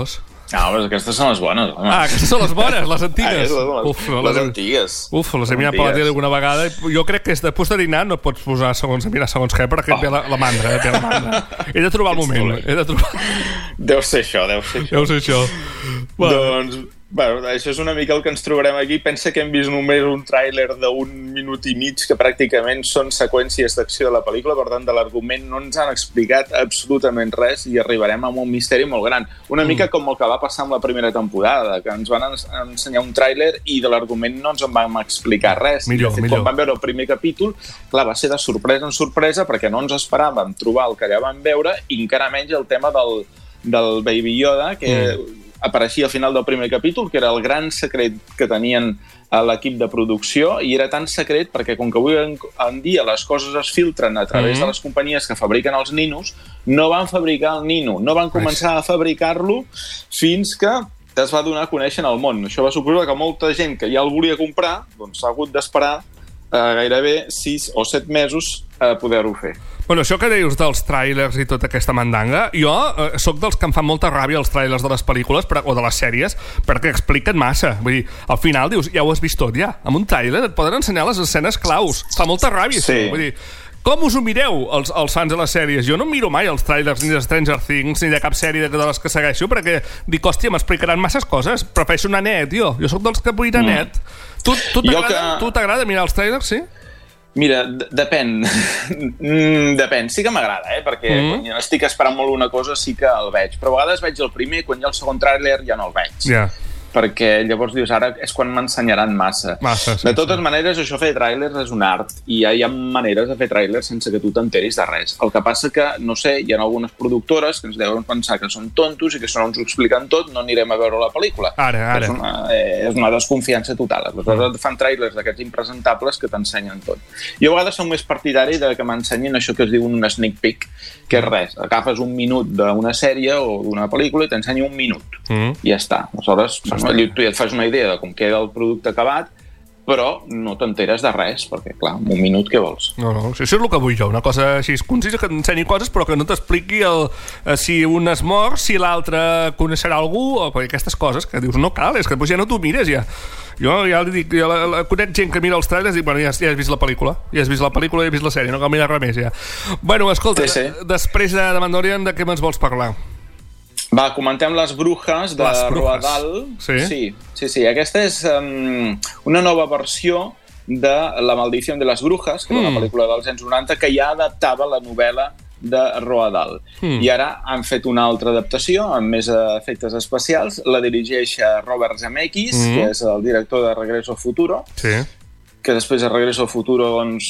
Ah, però aquestes són les bones, home. Ah, aquestes són les bones, les antigues. Ah, les, Uf, no, les les antigues. Uf, les he mirat per la tele alguna vegada. Jo crec que és després de dinar no et pots posar segons a mirar segons què, perquè et ve la, la mandra, et ve la mandra. He de trobar el moment. He de trobar... Deu ser això, deu ser això. Deu ser això. Bueno. Doncs, bueno, això és una mica el que ens trobarem aquí. Pensa que hem vist només un tràiler d'un minut i mig, que pràcticament són seqüències d'acció de la pel·lícula, per tant, de l'argument no ens han explicat absolutament res i arribarem a un misteri molt gran. Una mica com el que va passar amb la primera temporada, que ens van ensenyar un tràiler i de l'argument no ens en vam explicar res. Millor, I de fet, millor. quan vam veure el primer capítol, clar, va ser de sorpresa en sorpresa, perquè no ens esperàvem trobar el que allà vam veure, i encara menys el tema del, del Baby Yoda, que mm. apareixia al final del primer capítol, que era el gran secret que tenien a l'equip de producció, i era tan secret perquè com que avui en dia les coses es filtren a través mm-hmm. de les companyies que fabriquen els ninos, no van fabricar el nino, no van començar a fabricar-lo fins que es va donar a conèixer al món. Això va suposar que molta gent que ja el volia comprar doncs s'ha hagut d'esperar eh, gairebé sis o set mesos a poder-ho fer. Bueno, això que deius dels tràilers i tota aquesta mandanga, jo eh, sóc dels que em fan molta ràbia els tràilers de les pel·lícules per, o de les sèries, perquè expliquen massa. Vull dir, al final dius, ja ho has vist tot ja. Amb un tràiler et poden ensenyar les escenes claus. Fa molta ràbia, sí. Això. Vull dir, com us ho mireu, els, els fans de les sèries? Jo no miro mai els tràilers ni de Stranger Things ni de cap sèrie de, de les que segueixo, perquè dic, hòstia, m'explicaran masses coses. Prefereixo anar net, jo. Jo sóc dels que vull anar mm. net. Tu, tu t'agrada que... t'agrada mirar els tràilers, sí? Mira, depèn. Depèn. Sí que m'agrada, eh? Perquè mm. quan jo estic esperant molt una cosa sí que el veig. Però a vegades veig el primer, quan hi ha el segon tràiler ja no el veig. Ja. Yeah. Perquè llavors dius, ara és quan m'ensenyaran massa. massa sí, de totes sí. maneres, això fer tràilers és un art, i ja hi ha maneres de fer tràilers sense que tu t'enteris de res. El que passa que, no sé, hi ha algunes productores que ens deuen pensar que són tontos i que si no ens ho expliquen tot no anirem a veure la pel·lícula. Ara, ara. És una, eh, és una desconfiança total. Aleshores fan tràilers d'aquests impresentables que t'ensenyen tot. Jo a vegades som més partidari de que m'ensenyin això que es diu un sneak peek, que és res, agafes un minut d'una sèrie o d'una pel·lícula i t'ensenya un minut. Mm. I ja està. Aleshores, no, tu ja et fas una idea de com queda el producte acabat, però no t'enteres de res, perquè, clar, en un minut què vols? No, no, això és el que vull jo, una cosa així concisa, que t'ensenyi coses, però que no t'expliqui el, eh, si un es mor, si l'altre coneixerà algú, o aquestes coses que dius, no cal, és que després ja no t'ho mires, ja. Jo ja li dic, ja la, la, conec gent que mira els trailers i dic, bueno, ja, ja has vist la pel·lícula, ja has vist la pel·lícula i ja has vist la sèrie, no cal mirar res més, ja. Bueno, escolta, sí, sí. després de, de Mandalorian, de què me'ns vols parlar? Va, comentem Les Brujes de Roald Dahl. Sí? Sí, sí, sí. Aquesta és um, una nova versió de La maldición de les brujas, que mm. era una pel·lícula dels anys noranta que ja adaptava la novel·la de Roald Dahl. Mm. I ara han fet una altra adaptació amb més efectes especials. La dirigeix Robert Zemeckis, mm. que és el director de Regreso al Futuro. Sí. Que després de Regreso al Futuro doncs,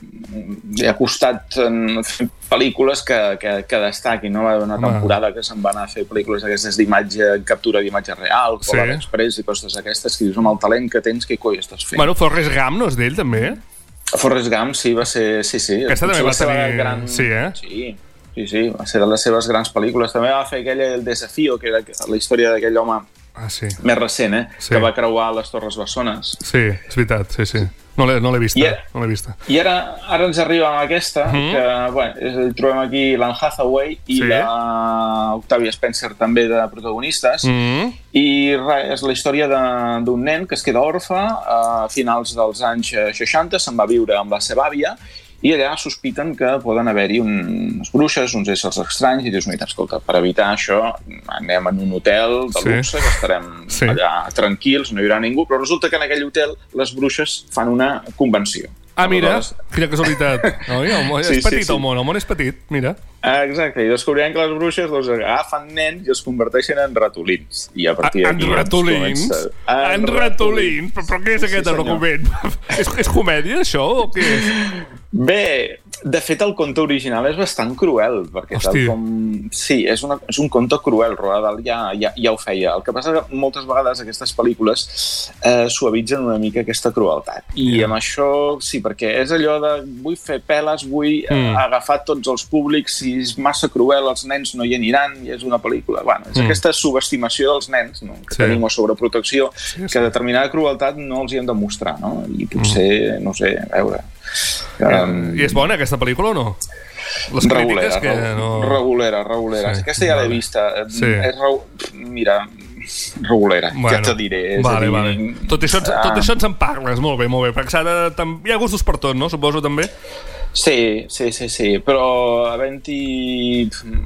li ha costat fer pel·lícules que, que, que destaquin, no? Va haver una temporada que se'n van a fer pel·lícules aquestes d'imatge, captura d'imatge real, Polar sí. Express i coses aquestes, que dius, amb el talent que tens, què coi estàs fent? Bueno, Forrest Gump no és d'ell, també? Forrest Gump, sí, va ser... Sí, sí. Aquesta també va tenir... Gran... Sí, eh? Sí, sí, sí, va ser de les seves grans pel·lícules. També va fer aquella El Desafío, que era la història d'aquell home ah, sí. més recent, eh? Sí. Que va creuar les Torres Bessones. Sí, és veritat, sí, sí. No l'he, no l'he vista, I, no l'he vista. I ara, ara ens arriba amb aquesta, mm-hmm. que, bueno, és, trobem aquí l'Anne Hathaway i sí. la Octavia Spencer també de protagonistes, mm-hmm. i res, és la història d'un nen que es queda orfe a finals dels anys seixanta, se'n va viure amb la seva àvia, i allà sospiten que poden haver-hi unes bruixes, uns éssers estranys, i dius, mira, escolta, per evitar això anem en un hotel de luxe, sí. que estarem sí. allà tranquils, no hi haurà ningú, però resulta que en aquell hotel les bruixes fan una convenció. Ah, mira, quina casualitat. No, el món, sí, és petit sí, sí. el món, el món és petit, mira. Ah, exacte, i descobriran que les bruixes doncs, agafen nens i els converteixen en ratolins. I a partir d'aquí... En ratolins? Comença... En, en ratolins? Però, però què és aquest sí, argument? és, és comèdia, això, o què és? Bé, de fet el conte original és bastant cruel, perquè tal com... Sí, és, una, és un conte cruel, Roald Dahl ja, ja, ja ho feia. El que passa que moltes vegades aquestes pel·lícules eh, suavitzen una mica aquesta crueltat. I yeah. amb això, sí, perquè és allò de vull fer peles, vull mm. agafar tots els públics, si és massa cruel els nens no hi aniran, i és una pel·lícula... Bueno, és mm. aquesta subestimació dels nens, no? Que sí. tenim una sobreprotecció, sí, sí. que determinada crueltat no els hi hem de mostrar, no? I potser, mm. no sé, a veure... Um, I és bona aquesta pel·lícula o no? Les regulera, que no... regulera, regulera. Sí. Aquesta ja l'he vista. Sí. És reu... Mira, regulera, bueno, ja te diré. És vale, dir, vale. Tot això, uh, tot això ens en parles, molt bé, molt bé, perquè de, tam, hi ha gustos per tot, no? Suposo, també? Sí, sí, sí, sí, però havent-hi,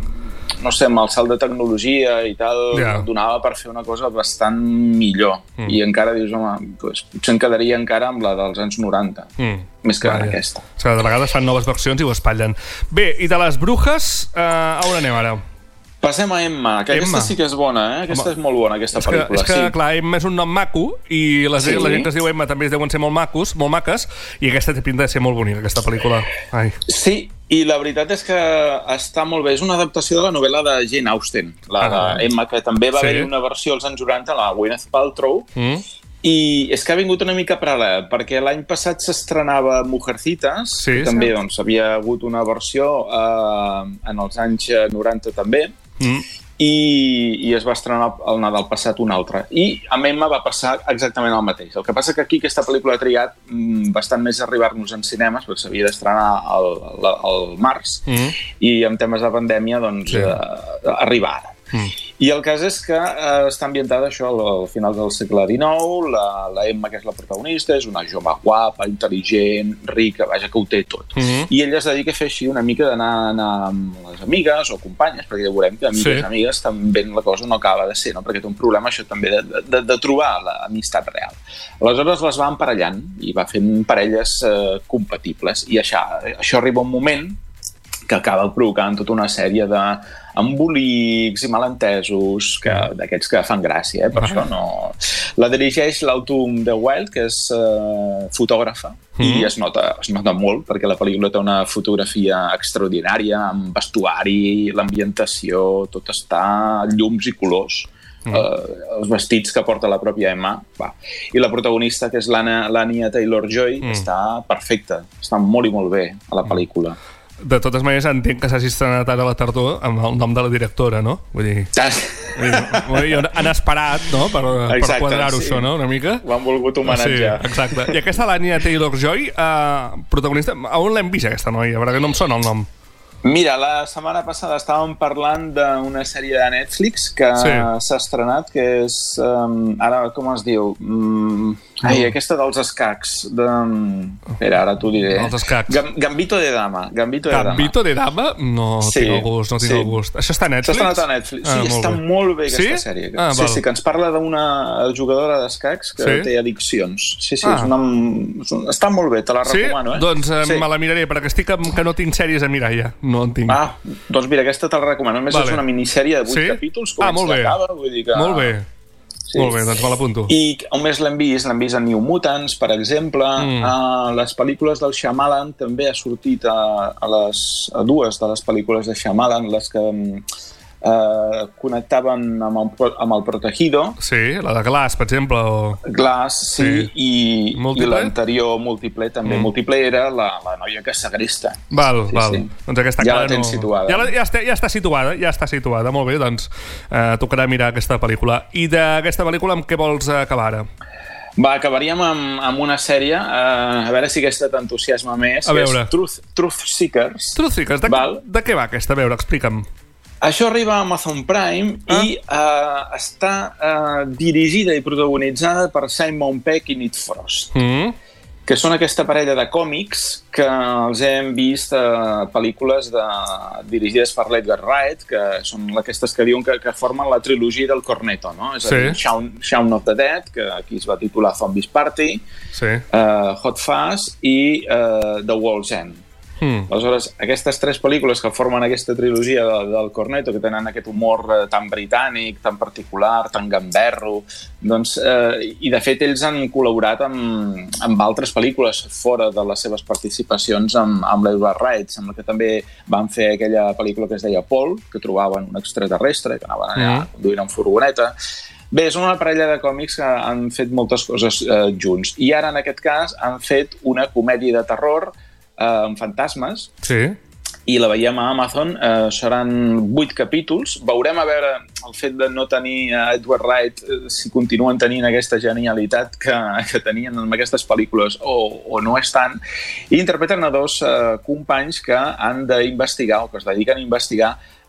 no sé, amb el salt de tecnologia i tal, yeah. donava per fer una cosa bastant millor. Mm. I encara dius, home, doncs, potser em quedaria encara amb la dels anys noranta, mm. més que en aquesta. O sigui, de vegades fan noves versions i ho espatllen. Bé, i de les brujes, eh, a on anem ara? Passem a Emma, que Emma. Aquesta sí que és bona, eh? Aquesta Home, és molt bona, aquesta és que, pel·lícula. És que, sí. clar, Emma és un nom maco i la, sí. la gent que es diu Emma també es deuen ser molt macos, molt maques, i aquesta té pinta de ser molt bonica, aquesta pel·lícula. Ai. Sí, i la veritat és que està molt bé. És una adaptació de la novel·la de Jane Austen, la ah. de Emma, que també va sí. haver-hi una versió als anys noranta, la Gwyneth Paltrow, mm. i és que ha vingut una mica paral·lel, perquè l'any passat s'estrenava Mujercitas, sí, que també sí. doncs, havia hagut una versió eh, en els anys noranta també, mm. I, i es va estrenar el Nadal passat un altre. I amb Emma va passar exactament el mateix. El que passa que aquí aquesta pel·lícula ha trigat mm, bastant més a arribar-nos en cinemes, perquè s'havia d'estrenar al, al, al març, mm. i amb temes de pandèmia, doncs, sí. eh, arriba ara. Mm. I el cas és que eh, està ambientada això al, al final del segle dinou, la, la Emma, que és la protagonista, és una jove guapa, intel·ligent, rica, vaja, que ho té tot. Mm-hmm. I ella es dedica a fer així una mica d'anar anar amb les amigues o companyes, perquè ja veurem que amigues i sí. amigues també la cosa no acaba de ser, no? Perquè té un problema això també de, de, de trobar l'amistat real. Aleshores les va emparellant i va fent parelles eh, compatibles, i això, això arriba un moment que acaba provocant tota una sèrie de embolics i malentesos d'aquests que fan gràcia, eh? Per ah. això no... La dirigeix l'Autumn de Wilde, que és uh, fotògrafa, mm. i es nota, es nota molt, perquè la pel·lícula té una fotografia extraordinària, amb vestuari, l'ambientació, tot està llums i colors. Mm. Uh, els vestits que porta la pròpia Emma, va. I la protagonista, que és l'Anya Taylor-Joy, mm. està perfecta, està molt i molt bé a la pel·lícula. De totes maneres, entenc que s'hagi estrenat ara a la tardor amb el nom de la directora, no? Vull dir... Vull dir han esperat, no?, per, per quadrar-ho, sí. això, no?, una mica. Ho han volgut homenatjar. Sí, exacte. I aquesta, l'Anya Taylor-Joy, eh, protagonista, a on l'hem vist, aquesta noia? Perquè no em sona el nom. Mira, la setmana passada estàvem parlant d'una sèrie de Netflix que sí. s'ha estrenat, que és... Um, ara, com es diu? Um, ai, no. aquesta dels escacs. De... Espera, ara t'ho diré. Els escacs. Gam, Gambito de Dama. Gambito de Dama. Gambito de Dama? No sí. tinc el gust, no tinc sí. el gust. Això està a Netflix? S'ha estrenat a Netflix. Sí, ah, molt està bé. molt bé aquesta sí? sèrie. Ah, sí, sí, que ens parla d'una jugadora d'escacs que sí? té addiccions. Sí, sí, ah. és una... està molt bé, te la sí? recomano. Eh? Doncs eh, sí. me la miraré, perquè estic amb... que no tinc sèries a mirar ja. No en tinc. Ah, doncs mira, aquesta te la recomano. A més, vale. és una minissèrie de vuit sí? capítols, com ah, molt bé. Acaba, vull dir que... Molt bé. Sí. Molt bé, doncs me l'apunto. I on més l'hem vist? L'hem vist a New Mutants, per exemple. Mm. A les pel·lícules del Shyamalan també ha sortit a, a, les, a dues de les pel·lícules de Shyamalan, les que eh, connectaven amb el, amb el Protegido. Sí, la de Glass, per exemple. O... Glass, sí, sí. I, i l'anterior Múltiple també. Mm. Múltiple era la, la noia que segresta. Val, sí, val. Sí. Doncs aquesta ja la tens no... situada. Ja, la, ja, està, ja està situada, ja està situada. Molt bé, doncs eh, tocarà mirar aquesta pel·lícula. I d'aquesta pel·lícula amb què vols acabar ara? Va, acabaríem amb, amb una sèrie, uh, a veure si aquesta t'entusiasma més, a que veure. és Truth, Truth Seekers. Truth Seekers, de, de què va aquesta? A veure, explica'm. Això arriba a Amazon Prime ah. i uh, està uh, dirigida i protagonitzada per Simon Pegg i Nick Frost, mm. que són aquesta parella de còmics que els hem vist a uh, pel·lícules de, dirigides per l'Edgar Wright, que són aquestes que diuen que, que formen la trilogia del Cornetto, no? És sí. a dir, Shaun, Shaun of the Dead, que aquí es va titular Zombies Party, sí. uh, Hot Fuzz i uh, The World's End. Mm. Aleshores, aquestes tres pel·lícules que formen aquesta trilogia de, del Cornetto, que tenen aquest humor eh, tan britànic, tan particular, tan gamberro, doncs, eh, i de fet ells han col·laborat amb, amb altres pel·lícules fora de les seves participacions amb, amb l'Edgar Wright. Sembla que també van fer aquella pel·lícula que es deia Paul, que trobaven un extraterrestre, que anaven allà mm. conduint en furgoneta. Bé, són una parella de còmics que han fet moltes coses eh, junts. I ara, en aquest cas, han fet una comèdia de terror Uh, amb fantasmes, sí. i la veiem a Amazon. Uh, seran vuit capítols. Veurem a veure el fet de no tenir a Edward Wright, uh, si continuen tenint aquesta genialitat que, que tenien en aquestes pel·lícules o, o no és tant. I interpreten a dos uh, companys que han d'investigar o que es dediquen a investigar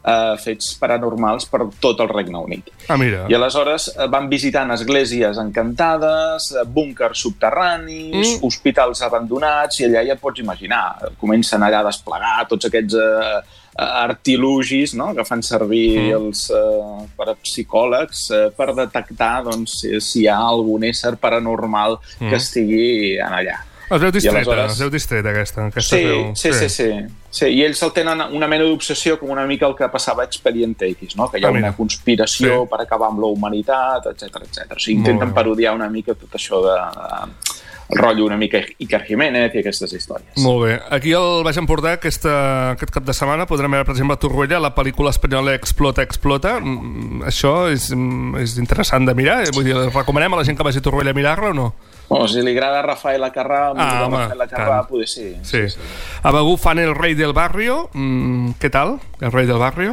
eh, fets paranormals per tot el Regne Unit. Ah, mira. I aleshores eh, van visitant esglésies encantades, eh, búnkers subterranis, mm. hospitals abandonats, i allà ja et pots imaginar, comencen allà a desplegar tots aquests eh, artilugis, no?, que fan servir mm. els eh, parapsicòlegs eh, per detectar, doncs, si, si hi ha algun ésser paranormal mm. que estigui en allà. Es veu distreta, aleshores... es veu distreta aquesta. aquesta sí, veu... sí, sí, sí, sí, sí. I ells el tenen una mena d'obsessió com una mica el que passava a Expedient X, no?, que hi ha ah, una conspiració sí. per acabar amb la humanitat, etcètera, etcètera. O sigui, intenten parodiar una mica tot això de... de el rotllo una mica Iker Jiménez i aquestes històries. Molt bé. Aquí al Baix Empordà, aquesta, aquest cap de setmana, podrem veure, per exemple, a Torroella, la pel·lícula espanyola Explota, Explota. Mm, això és, és interessant de mirar. Vull dir, recomanem a la gent que vagi a Torroella a mirar-la o no? Bueno, si li agrada Rafael Acarrà, ah, home, Rafael Acarrà, poder sí. Sí. sí, sí. A Begur fan El Rei del Barrio. Mm, què tal, El Rei del Barrio?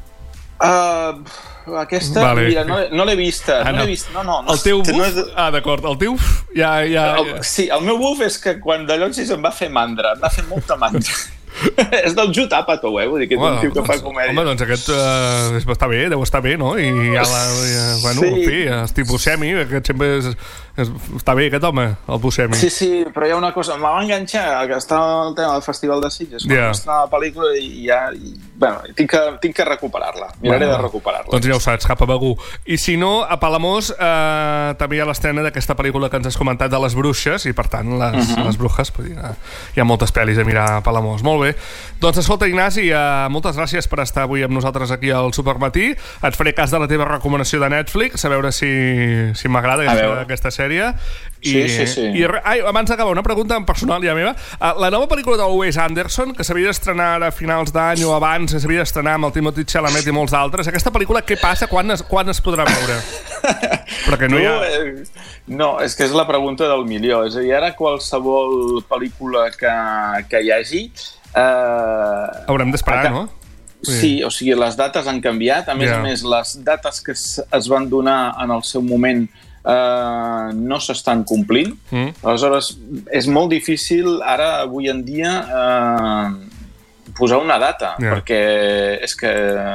Uh, aquesta, vale. Mira, no, no l'he vista. Ah, no. No l'he vist. No, no, no. El teu buf? No és... Ah, d'acord. El teu ja, ja, el, ja... Sí, el meu buf és que quan de Llonsis em va fer mandra, em va fer molta mandra. És del Judd Apatow, eh? Vull dir que és home, un tio que fa comèdia. Home, doncs aquest uh, està bé, deu estar bé, no? I ja la... Ja, bueno, sí. En fi, estic Buscemi, aquest sempre és, és... Està bé, aquest home, el Buscemi. Sí, sí, però hi ha una cosa... Em va enganxar, que està el tema del Festival de Sitges, quan yeah. està la pel·lícula i ja... I, bueno, tinc que, tinc que recuperar-la. Miraré bueno, de recuperar-la. Doncs ja ho saps, cap a Begur. I si no, a Palamós eh, també hi ha l'estrena d'aquesta pel·lícula que ens has comentat de les bruixes, i per tant, les, uh-huh. les brujes, dir, hi ha moltes pel·lis a mirar a Palamós. Molt bé. Doncs escolta, Ignasi, uh, moltes gràcies per estar avui amb nosaltres aquí al Supermatí. Et faré cas de la teva recomanació de Netflix, a veure si, si m'agrada aquesta, aquesta sèrie. I, sí, sí, sí. I, ai, abans d'acabar, una pregunta personal ja meva. Uh, la nova pel·lícula de Wes Anderson, que s'havia d'estrenar a finals d'any o abans, que s'havia d'estrenar amb el Timothée Chalamet i molts d'altres, aquesta pel·lícula què passa? Quan es, quan es podrà veure? Però que no hi ha... No, és que és la pregunta del milió. És a dir, ara qualsevol pel·lícula que, que hi hagi... Uh, haurem d'esperar, no? Sí, o sigui, les dates han canviat. A més yeah. a més, les dates que es van donar en el seu moment Uh, no s'estan complint. Mm. Aleshores, és molt difícil ara, avui en dia, uh, posar una data, yeah. perquè és que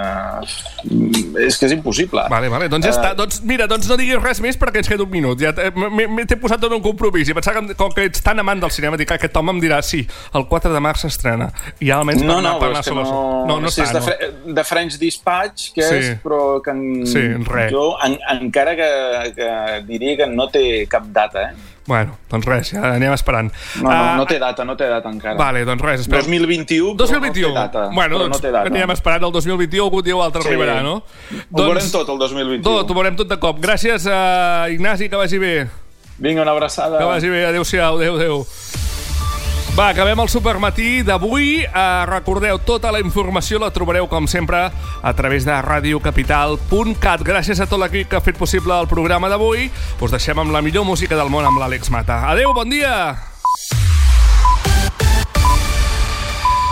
és que és impossible. Vale, vale, doncs ja uh, està. Doncs, mira, doncs no diguis res més perquè ens queda un minut. Ja t'he posat tot un compromís i pensava que com que ets tan amant del cinema, dic, aquest home em dirà sí, el quatre de març s'estrena. I ja almenys no, per, no, per anar sobre... No, no, no, sí, està, és de, no. de French Dispatch, que sí. és, però que en, sí, jo en, encara que, que diria que no té cap data, eh? Bueno, doncs res, ja anem esperant. No, no, uh, no té data, no té data encara. Vale, doncs res, esperem. dos mil vint-i-u, dos mil vint-i-u. No té data. Bueno, doncs no anem esperant el dos mil vint-i-u, algun dia o altre sí. arribarà, no? Ho doncs, veurem tot el dos mil vint-i-u. Tot, ho veurem tot de cop. Gràcies, uh, Ignasi, que vagi bé. Vinga, una abraçada. Que vagi bé, adéu-siau, adéu, adéu. Va, acabem el Supermatí d'avui. Uh, recordeu, tota la informació la trobareu, com sempre, a través de radio capital punt cat. Gràcies a tot l'equip que ha fet possible el programa d'avui. Us deixem amb la millor música del món amb l'Àlex Mata. Adéu, bon dia!